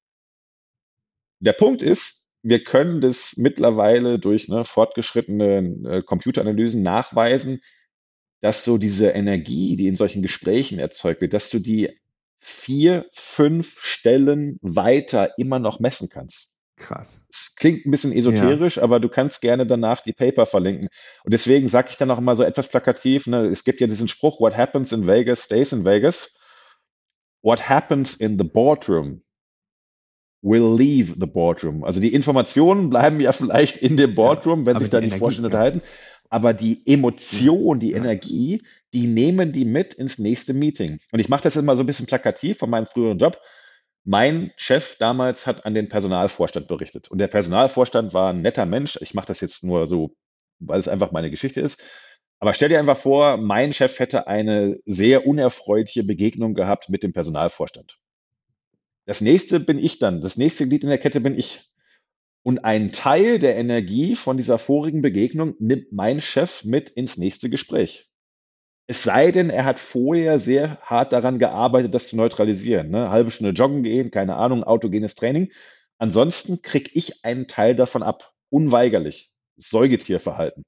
Der Punkt ist, wir können das mittlerweile durch fortgeschrittene Computeranalysen nachweisen, dass so diese Energie, die in solchen Gesprächen erzeugt wird, dass du die 4, 5 Stellen weiter immer noch messen kannst. krass. Es klingt ein bisschen Ja, esoterisch, aber du kannst gerne danach die Paper verlinken. Und deswegen sage ich dann auch immer so etwas plakativ, ne, es gibt ja diesen Spruch: „What happens in Vegas stays in Vegas. What happens in the boardroom will leave the boardroom." Also, die Informationen bleiben ja vielleicht in dem ja, Boardroom, wenn aber sich da die die Energie, Vorstände ja, unterhalten, aber die ja, Emotion, die ja, Energie, die nehmen die mit ins nächste Meeting. Und ich mache das immer so ein bisschen plakativ von meinem früheren Job. Mein Chef damals hat an den Personalvorstand berichtet und der Personalvorstand war ein netter Mensch. Ich mache das jetzt nur so, weil es einfach meine Geschichte ist. Aber stell dir einfach vor, mein Chef hätte eine sehr unerfreuliche Begegnung gehabt mit dem Personalvorstand. Das nächste bin ich dann. Das nächste Glied in der Kette bin ich. Und einen Teil der Energie von dieser vorigen Begegnung nimmt mein Chef mit ins nächste Gespräch. Es sei denn, er hat vorher sehr hart daran gearbeitet, das zu neutralisieren. Ne? Halbe Stunde joggen gehen, keine Ahnung, autogenes Training. Ansonsten kriege ich einen Teil davon ab. Unweigerlich. Säugetierverhalten.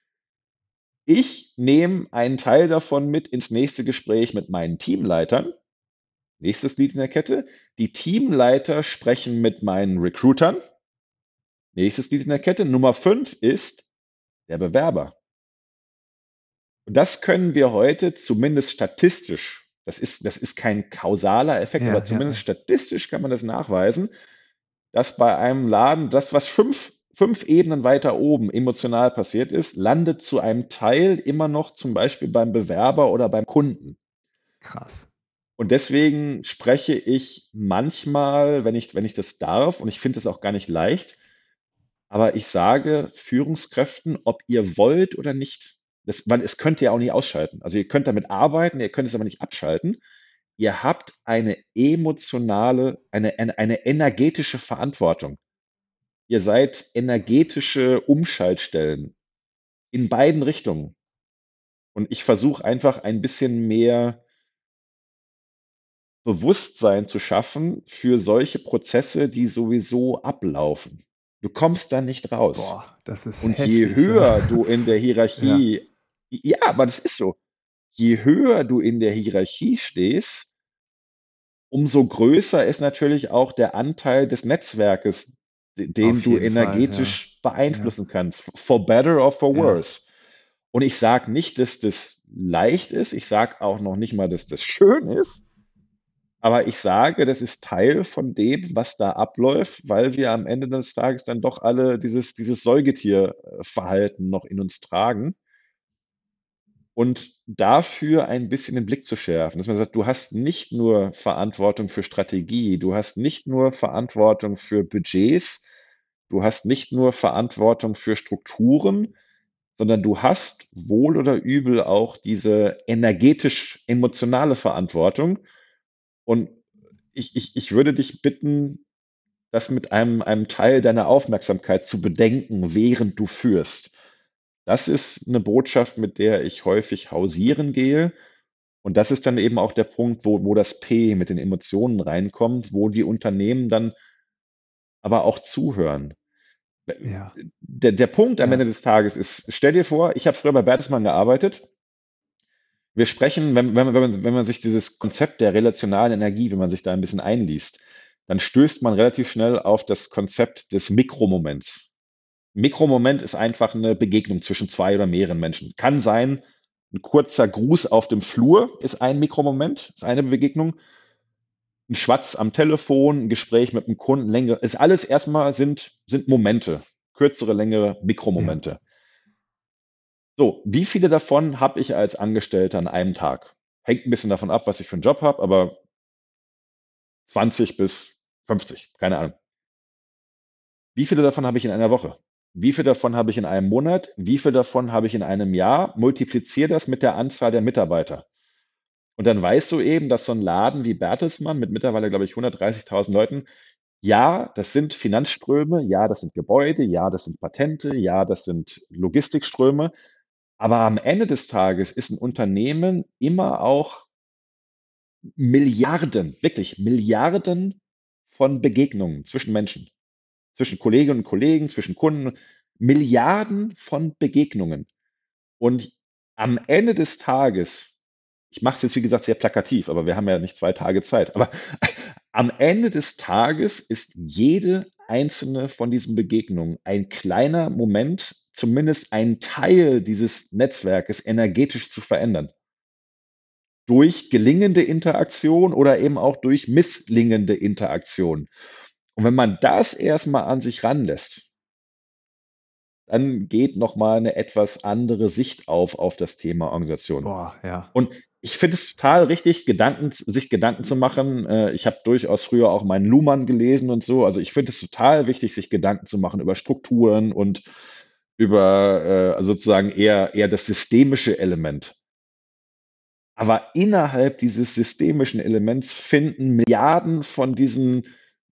Ich nehme einen Teil davon mit ins nächste Gespräch mit meinen Teamleitern. Nächstes Glied in der Kette. Die Teamleiter sprechen mit meinen Recruitern. Nächstes Glied in der Kette. Nummer 5 ist der Bewerber. Und das können wir heute zumindest statistisch, das ist kein kausaler Effekt, aber ja, ja, zumindest ja, statistisch kann man das nachweisen, dass bei einem Laden das, was fünf Ebenen weiter oben emotional passiert ist, landet zu einem Teil immer noch zum Beispiel beim Bewerber oder beim Kunden. krass. Und deswegen spreche ich manchmal, wenn ich das darf, und ich finde es auch gar nicht leicht, aber ich sage Führungskräften, ob ihr wollt oder nicht, weil es könnt ihr auch nicht ausschalten. Also ihr könnt damit arbeiten, ihr könnt es aber nicht abschalten. Ihr habt eine emotionale, eine energetische Verantwortung. Ihr seid energetische Umschaltstellen in beiden Richtungen. Und ich versuche einfach ein bisschen mehr Bewusstsein zu schaffen für solche Prozesse, die sowieso ablaufen. Du kommst da nicht raus. Boah, das ist Und je heftig, ja. höher du in der Ja, Hierarchie, ja, aber das ist so. Je höher du in der Hierarchie stehst, umso größer ist natürlich auch der Anteil des Netzwerkes, den auf du jeden Fall, ja. energetisch Ja, beeinflussen kannst, for better or for ja, worse. Und ich sage nicht, dass das leicht ist. Ich sage auch noch nicht mal, dass das schön ist. Aber ich sage, das ist Teil von dem, was da abläuft, weil wir am Ende des Tages dann doch alle dieses Säugetierverhalten noch in uns tragen. Und dafür ein bisschen den Blick zu schärfen, dass man sagt, du hast nicht nur Verantwortung für Strategie, du hast nicht nur Verantwortung für Budgets, Du hast nicht nur Verantwortung für Strukturen, sondern du hast wohl oder übel auch diese energetisch-emotionale Verantwortung. Und ich würde dich bitten, das mit einem Teil deiner Aufmerksamkeit zu bedenken, während du führst. Das ist eine Botschaft, mit der ich häufig hausieren gehe. Und das ist dann eben auch der Punkt, wo das P mit den Emotionen reinkommt, wo die Unternehmen dann aber auch zuhören. Ja, Der Punkt am ja, Ende des Tages ist, stell dir vor, ich habe früher bei Bertelsmann gearbeitet. Wir sprechen, wenn man sich dieses Konzept der relationalen Energie, wenn man sich da ein bisschen einliest, dann stößt man relativ schnell auf das Konzept des Mikromoments. Mikromoment ist einfach eine Begegnung zwischen zwei oder mehreren Menschen. Kann sein, ein kurzer Gruß auf dem Flur ist ein Mikromoment, ist eine Begegnung. Ein Schwatz am Telefon, ein Gespräch mit einem Kunden, längere, ist alles erstmal sind Momente, kürzere, längere ja. Mikromomente. So, wie viele davon habe ich als Angestellter an einem Tag? Hängt ein bisschen davon ab, was ich für einen Job habe, aber 20 bis 50, keine Ahnung. Wie viele davon habe ich in einer Woche? Wie viele davon habe ich in einem Monat? Wie viele davon habe ich in einem Jahr? Multipliziere das mit der Anzahl der Mitarbeiter. Und dann weißt du eben, dass so ein Laden wie Bertelsmann mit mittlerweile, glaube ich, 130.000 Leuten, ja, das sind Finanzströme, ja, das sind Gebäude, ja, das sind Patente, ja, das sind Logistikströme. Aber am Ende des Tages ist ein Unternehmen immer auch Milliarden, wirklich Milliarden von Begegnungen zwischen Menschen, zwischen Kolleginnen und Kollegen, zwischen Kunden, Milliarden von Begegnungen. Und am Ende des Tages, ich mache es jetzt wie gesagt sehr plakativ, aber wir haben ja nicht 2 Tage Zeit, aber am Ende des Tages ist jede einzelne von diesen Begegnungen ein kleiner Moment, zumindest ein Teil dieses Netzwerkes energetisch zu verändern. Durch gelingende Interaktion oder eben auch durch misslingende Interaktion. Und wenn man das erstmal an sich ranlässt, dann geht noch mal 'ne etwas andere Sicht auf das Thema Organisation. Boah, ja. Und ich finde es total richtig, sich Gedanken zu machen. Ich habe durchaus früher auch meinen Luhmann gelesen und so. Also, ich finde es total wichtig, sich Gedanken zu machen über Strukturen und über, sozusagen eher das systemische Element. Aber innerhalb dieses systemischen Elements finden Milliarden von diesen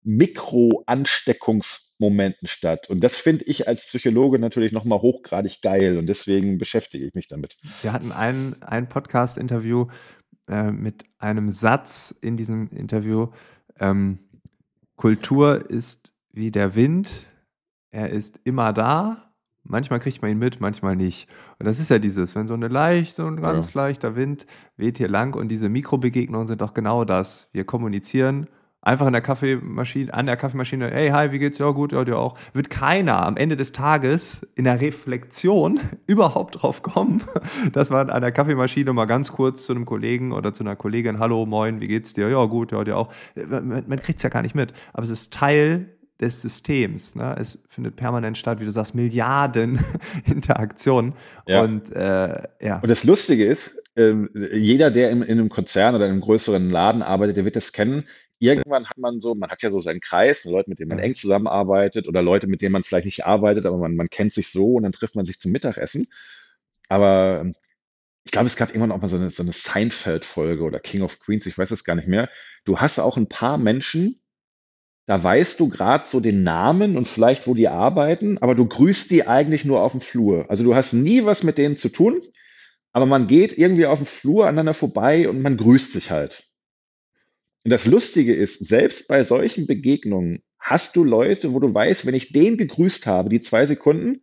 Mikroansteckungsmomenten statt. Und das finde ich als Psychologe natürlich noch mal hochgradig geil und deswegen beschäftige ich mich damit. Wir hatten ein Podcast-Interview mit einem Satz in diesem Interview. Ähm, Kultur ist wie der Wind. Er ist immer da. Manchmal kriegt man ihn mit, manchmal nicht. Und das ist ja dieses, wenn so eine leichte und Ja. ganz leichter Wind weht hier lang und diese Mikrobegegnungen sind doch genau das. Wir kommunizieren einfach in der Kaffeemaschine, an der Kaffeemaschine, hey, hi, wie geht's? Ja, gut, ja, dir auch. Wird keiner am Ende des Tages in der Reflexion überhaupt drauf kommen, dass man an der Kaffeemaschine mal ganz kurz zu einem Kollegen oder zu einer Kollegin, hallo, moin, wie geht's dir? Ja, gut, ja, dir auch. Man kriegt es ja gar nicht mit. Aber es ist Teil des Systems. Ne? Es findet permanent statt, wie du sagst, Milliarden Interaktionen. Ja. Und ja, Und das Lustige ist, jeder, der in einem Konzern oder in einem größeren Laden arbeitet, der wird das kennen. Irgendwann hat man hat ja so seinen Kreis, Leute, mit denen man ja, eng zusammenarbeitet oder Leute, mit denen man vielleicht nicht arbeitet, aber man kennt sich so und dann trifft man sich zum Mittagessen. Aber ich glaube, es gab irgendwann auch mal so eine Seinfeld-Folge oder King of Queens, ich weiß es gar nicht mehr. Du hast auch ein paar Menschen, da weißt du gerade so den Namen und vielleicht, wo die arbeiten, aber du grüßt die eigentlich nur auf dem Flur. Also du hast nie was mit denen zu tun, aber man geht irgendwie auf dem Flur aneinander vorbei und man grüßt sich halt. Und das Lustige ist, selbst bei solchen Begegnungen hast du Leute, wo du weißt, wenn ich den gegrüßt habe, die 2 Sekunden,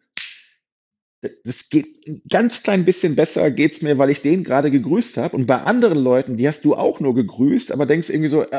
das geht ein ganz klein bisschen besser geht's mir, weil ich den gerade gegrüßt habe. Und bei anderen Leuten, die hast du auch nur gegrüßt, aber denkst irgendwie so,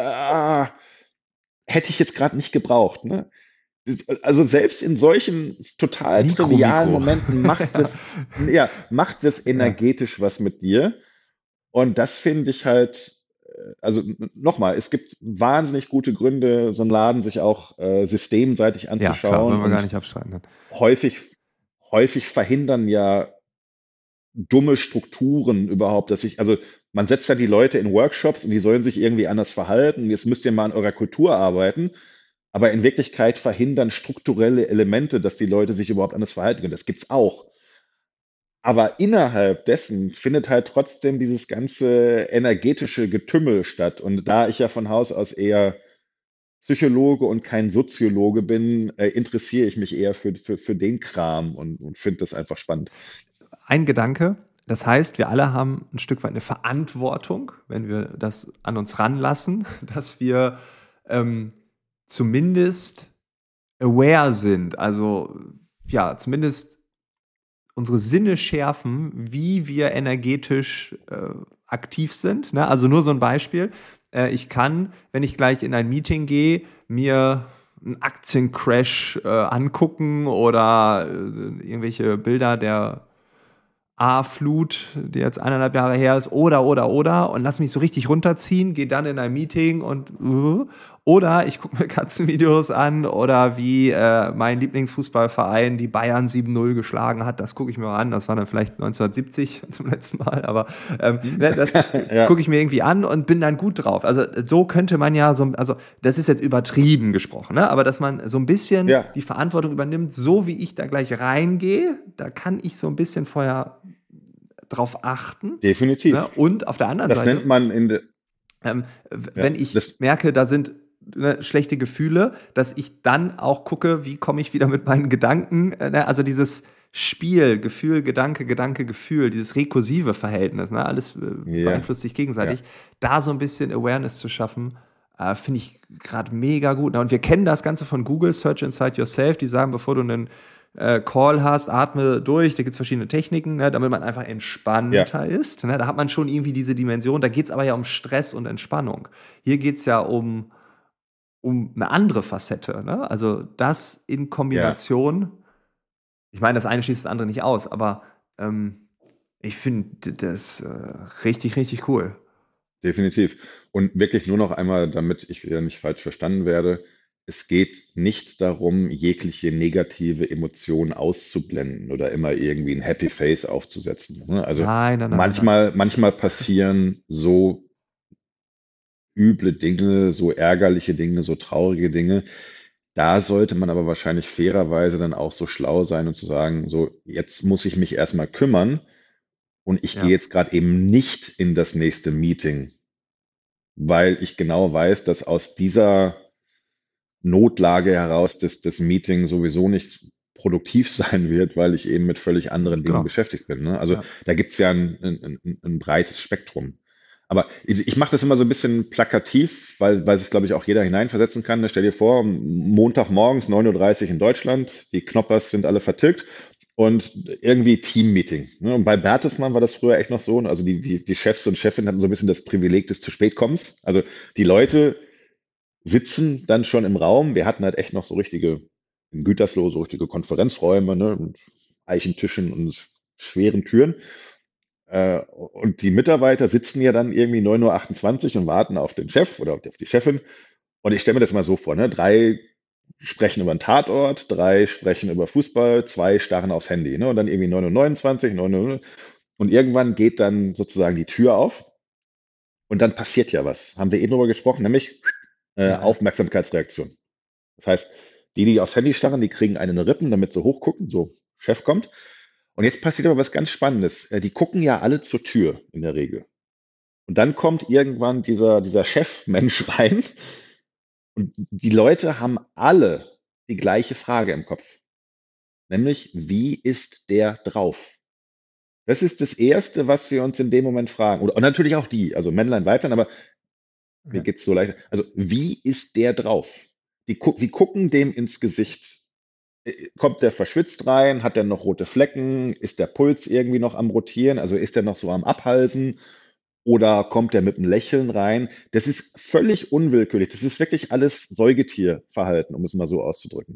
hätte ich jetzt gerade nicht gebraucht. Ne? Also selbst in solchen total trivialen Mikro. Momenten ja, macht es ja, energetisch was mit dir. Und das finde ich halt, also nochmal, es gibt wahnsinnig gute Gründe, so einen Laden sich auch systemseitig ja, klar, anzuschauen. wollen wir gar Und nicht abstreiten. Ne? häufig, häufig verhindern ja dumme Strukturen überhaupt, also man setzt ja die Leute in Workshops und die sollen sich irgendwie anders verhalten. Jetzt müsst ihr mal an eurer Kultur arbeiten. aber in Wirklichkeit verhindern strukturelle Elemente, dass die Leute sich überhaupt anders verhalten können. Das gibt's auch. Aber innerhalb dessen findet halt trotzdem dieses ganze energetische Getümmel statt. Und da ich ja von Haus aus eher Psychologe und kein Soziologe bin, interessiere ich mich eher für den Kram und finde das einfach spannend. Ein Gedanke, das heißt, wir alle haben ein Stück weit eine Verantwortung, wenn wir das an uns ranlassen, dass wir zumindest aware sind, also ja, zumindest unsere Sinne schärfen, wie wir energetisch aktiv sind. Ne? Also nur so ein Beispiel. Ich kann, wenn ich gleich in ein Meeting gehe, mir einen Aktiencrash angucken oder irgendwelche Bilder der A-Flut, die jetzt 1,5 Jahre her ist, oder und lass mich so richtig runterziehen, gehe dann in ein Meeting oder ich gucke mir Katzenvideos an oder wie mein Lieblingsfußballverein die Bayern 7:0 geschlagen hat, das gucke ich mir an, das war dann vielleicht 1970 zum letzten Mal, aber das Ja, gucke ich mir irgendwie an und bin dann gut drauf. Also so könnte man ja so, also das ist jetzt übertrieben gesprochen, ne? Aber dass man so ein bisschen ja, die Verantwortung übernimmt, so wie ich da gleich reingehe, da kann ich so ein bisschen vorher drauf achten. Ne? definitiv. Und auf der anderen Das nennt Seite, man in der, ja, wenn ich das, merke, da sind schlechte Gefühle, dass ich dann auch gucke, wie komme ich wieder mit meinen Gedanken, also dieses Spiel, Gefühl, Gedanke, Gedanke, Gefühl, dieses rekursive Verhältnis, ne? Alles ja, beeinflusst sich ja, gegenseitig, da so ein bisschen Awareness zu schaffen, finde ich gerade mega gut. Und wir kennen das Ganze von Google, Search Inside Yourself, die sagen, bevor du einen Call hast, atme durch, da gibt es verschiedene Techniken, ne, damit man einfach ja, entspannter ist. Ne, da hat man schon irgendwie diese Dimension, da geht es aber ja um Stress und Entspannung. Hier geht es ja um eine andere Facette. Ne? Also das in ja, Kombination, ich meine, das eine schließt das andere nicht aus, aber ich finde das richtig, richtig cool. definitiv. Und wirklich nur noch einmal, damit ich wieder nicht falsch verstanden werde, es geht nicht darum, jegliche negative Emotion auszublenden oder immer irgendwie ein Happy Face aufzusetzen. Ne? Also Nein, nein, nein, nein, nein. manchmal passieren so üble Dinge, so ärgerliche Dinge, so traurige Dinge. Da sollte man aber wahrscheinlich fairerweise dann auch so schlau sein und zu sagen, so, jetzt muss ich mich erstmal kümmern und ich gehe Ja, jetzt gerade eben nicht in das nächste Meeting, weil ich genau weiß, dass aus dieser Notlage heraus das Meeting sowieso nicht produktiv sein wird, weil ich eben mit völlig anderen Dingen genau. beschäftigt bin. Ne? Also Ja. da gibt's ja ein breites Spektrum. Aber ich mache das immer so ein bisschen plakativ, weil sich, glaube ich, auch jeder hineinversetzen kann. Ne? Stell dir vor, Montagmorgens 9:30 Uhr in Deutschland, die Knoppers sind alle vertilgt und irgendwie Teammeeting. Ne? Und bei Bertelsmann war das früher echt noch so. Also die Chefs und Chefinnen hatten so ein bisschen das Privileg des zu spät kommens. Also die Leute sitzen dann schon im Raum. Wir hatten halt echt noch so richtige, in Gütersloh, so richtige Konferenzräume, ne, mit Eichentischen und schweren Türen. Und die Mitarbeiter sitzen ja dann irgendwie 9:28 Uhr und warten auf den Chef oder auf die Chefin. Und ich stelle mir das mal so vor, ne? Drei sprechen über einen Tatort, drei sprechen über Fußball, zwei starren aufs Handy, ne? Und dann irgendwie 9:29 Uhr, 9 Uhr. Und irgendwann geht dann sozusagen die Tür auf und dann passiert ja was. Haben wir eben drüber gesprochen, nämlich Ja, ja. Aufmerksamkeitsreaktion. Das heißt, die aufs Handy starren, die kriegen einen Rippen, damit sie hochgucken, so Chef kommt. Und jetzt passiert aber was ganz Spannendes. Die gucken ja alle zur Tür in der Regel. Und dann kommt irgendwann dieser Chefmensch rein und die Leute haben alle die gleiche Frage im Kopf. Nämlich, wie ist der drauf? Das ist das Erste, was wir uns in dem Moment fragen. Und natürlich auch die, also Männlein, Weiblein, aber mir Ja. geht's so leicht. Also, wie ist der drauf? Die gucken dem ins Gesicht. Kommt der verschwitzt rein? Hat der noch rote Flecken? Ist der Puls irgendwie noch am Rotieren? Also ist der noch so am Abhalsen? Oder kommt der mit einem Lächeln rein? Das ist völlig unwillkürlich. Das ist wirklich alles Säugetierverhalten, um es mal so auszudrücken.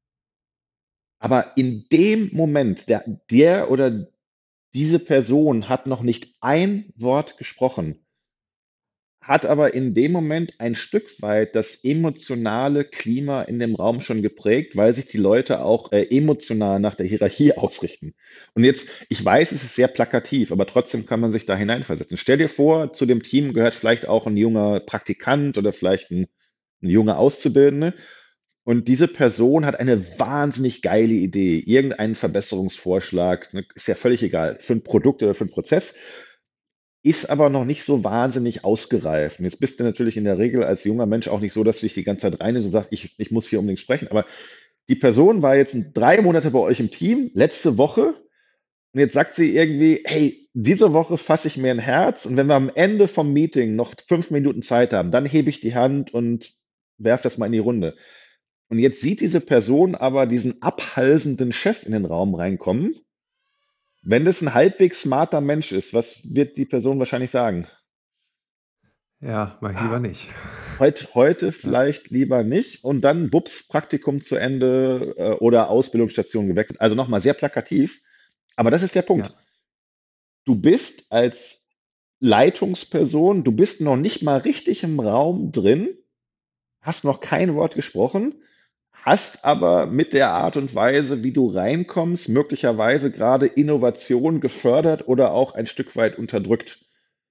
Aber in dem Moment, der oder diese Person hat noch nicht ein Wort gesprochen, hat aber in dem Moment ein Stück weit das emotionale Klima in dem Raum schon geprägt, weil sich die Leute auch emotional nach der Hierarchie ausrichten. Und jetzt, ich weiß, es ist sehr plakativ, aber trotzdem kann man sich da hineinversetzen. Stell dir vor, zu dem Team gehört vielleicht auch ein junger Praktikant oder vielleicht ein junger Auszubildende. Und diese Person hat eine wahnsinnig geile Idee, irgendeinen Verbesserungsvorschlag, ne, ist ja völlig egal, für ein Produkt oder für einen Prozess, ist aber noch nicht so wahnsinnig ausgereift. Und jetzt bist du natürlich in der Regel als junger Mensch auch nicht so, dass du dich die ganze Zeit rein und sagst, ich muss hier unbedingt sprechen. Aber die Person war jetzt 3 Monate bei euch im Team, letzte Woche, und jetzt sagt sie irgendwie, hey, diese Woche fasse ich mir ein Herz und wenn wir am Ende vom Meeting noch 5 Minuten Zeit haben, dann hebe ich die Hand und werfe das mal in die Runde. Und jetzt sieht diese Person aber diesen abhalsenden Chef in den Raum reinkommen. Wenn das ein halbwegs smarter Mensch ist, was wird die Person wahrscheinlich sagen? Ja, mach ich lieber Ah, nicht. heute Ja, vielleicht lieber nicht und dann bups, Praktikum zu Ende oder Ausbildungsstation gewechselt. Also nochmal sehr plakativ, aber das ist der Punkt. ja, Du bist als Leitungsperson, du bist noch nicht mal richtig im Raum drin, hast noch kein Wort gesprochen, hast aber mit der Art und Weise, wie du reinkommst, möglicherweise gerade Innovation gefördert oder auch ein Stück weit unterdrückt.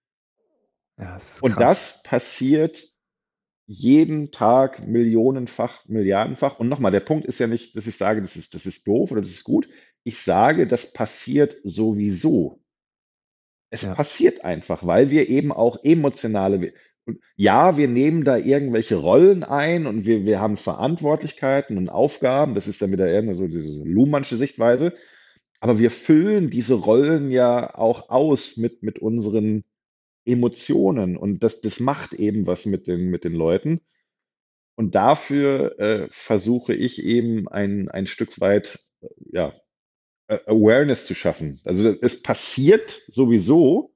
ja, das ist Und krass. das passiert jeden Tag millionenfach, milliardenfach. Und nochmal, der Punkt ist ja nicht, dass ich sage, das ist doof oder das ist gut. Ich sage, das passiert sowieso. Es Ja, passiert einfach, weil wir eben auch und ja, wir nehmen da irgendwelche Rollen ein und wir haben Verantwortlichkeiten und Aufgaben. Das ist dann wieder eher so diese Luhmannsche Sichtweise. Aber wir füllen diese Rollen ja auch aus mit unseren Emotionen. Und das macht eben was mit den Leuten. Und dafür versuche ich eben ein Stück weit, ja, Awareness zu schaffen. Also es passiert sowieso,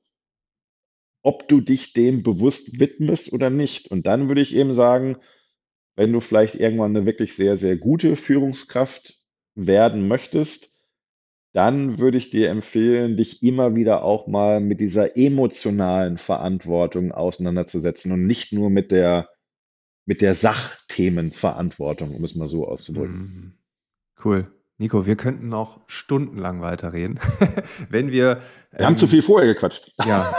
ob du dich dem bewusst widmest oder nicht. Und dann würde ich eben sagen, wenn du vielleicht irgendwann eine wirklich sehr, sehr gute Führungskraft werden möchtest, dann würde ich dir empfehlen, dich immer wieder auch mal mit dieser emotionalen Verantwortung auseinanderzusetzen und nicht nur mit der Sachthemenverantwortung, um es mal so auszudrücken. mhm. Cool. Nico, wir könnten noch stundenlang weiterreden, wenn wir, Wir haben zu viel vorher gequatscht. ja,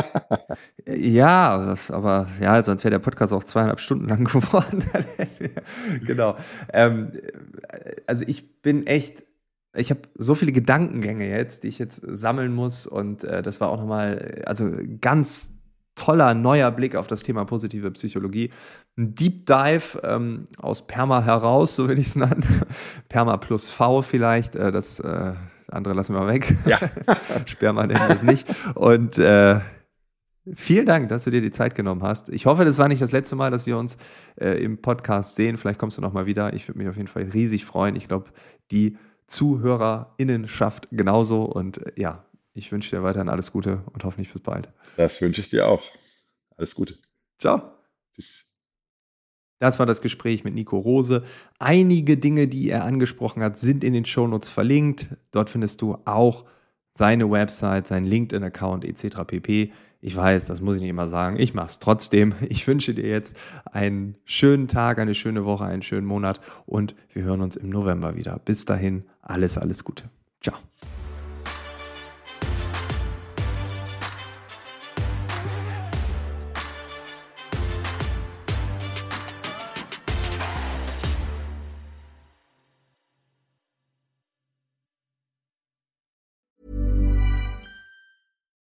ja, aber ja, sonst wäre der Podcast auch 2,5 Stunden lang geworden. Genau. Ähm, also ich habe so viele Gedankengänge jetzt, die ich jetzt sammeln muss und das war auch nochmal, also ganz toller neuer Blick auf das Thema positive Psychologie. Ein Deep Dive aus Perma heraus, so will ich es nennen. Perma plus V vielleicht, das andere lassen wir weg. Ja, Sperma nennen wir es nicht. Und vielen Dank, dass du dir die Zeit genommen hast. Ich hoffe, das war nicht das letzte Mal, dass wir uns im Podcast sehen. Vielleicht kommst du noch mal wieder. Ich würde mich auf jeden Fall riesig freuen. Ich glaube, die ZuhörerInnenschaft genauso. Und ja, ich wünsche dir weiterhin alles Gute und hoffentlich bis bald. das wünsche ich dir auch. Alles Gute. Ciao. Tschüss. Das war das Gespräch mit Nico Rose. Einige Dinge, die er angesprochen hat, sind in den Shownotes verlinkt. Dort findest du auch seine Website, seinen LinkedIn-Account etc. pp. Ich weiß, das muss ich nicht immer sagen. Ich mache es trotzdem. Ich wünsche dir jetzt einen schönen Tag, eine schöne Woche, einen schönen Monat und wir hören uns im November wieder. Bis dahin, alles, alles Gute. Ciao.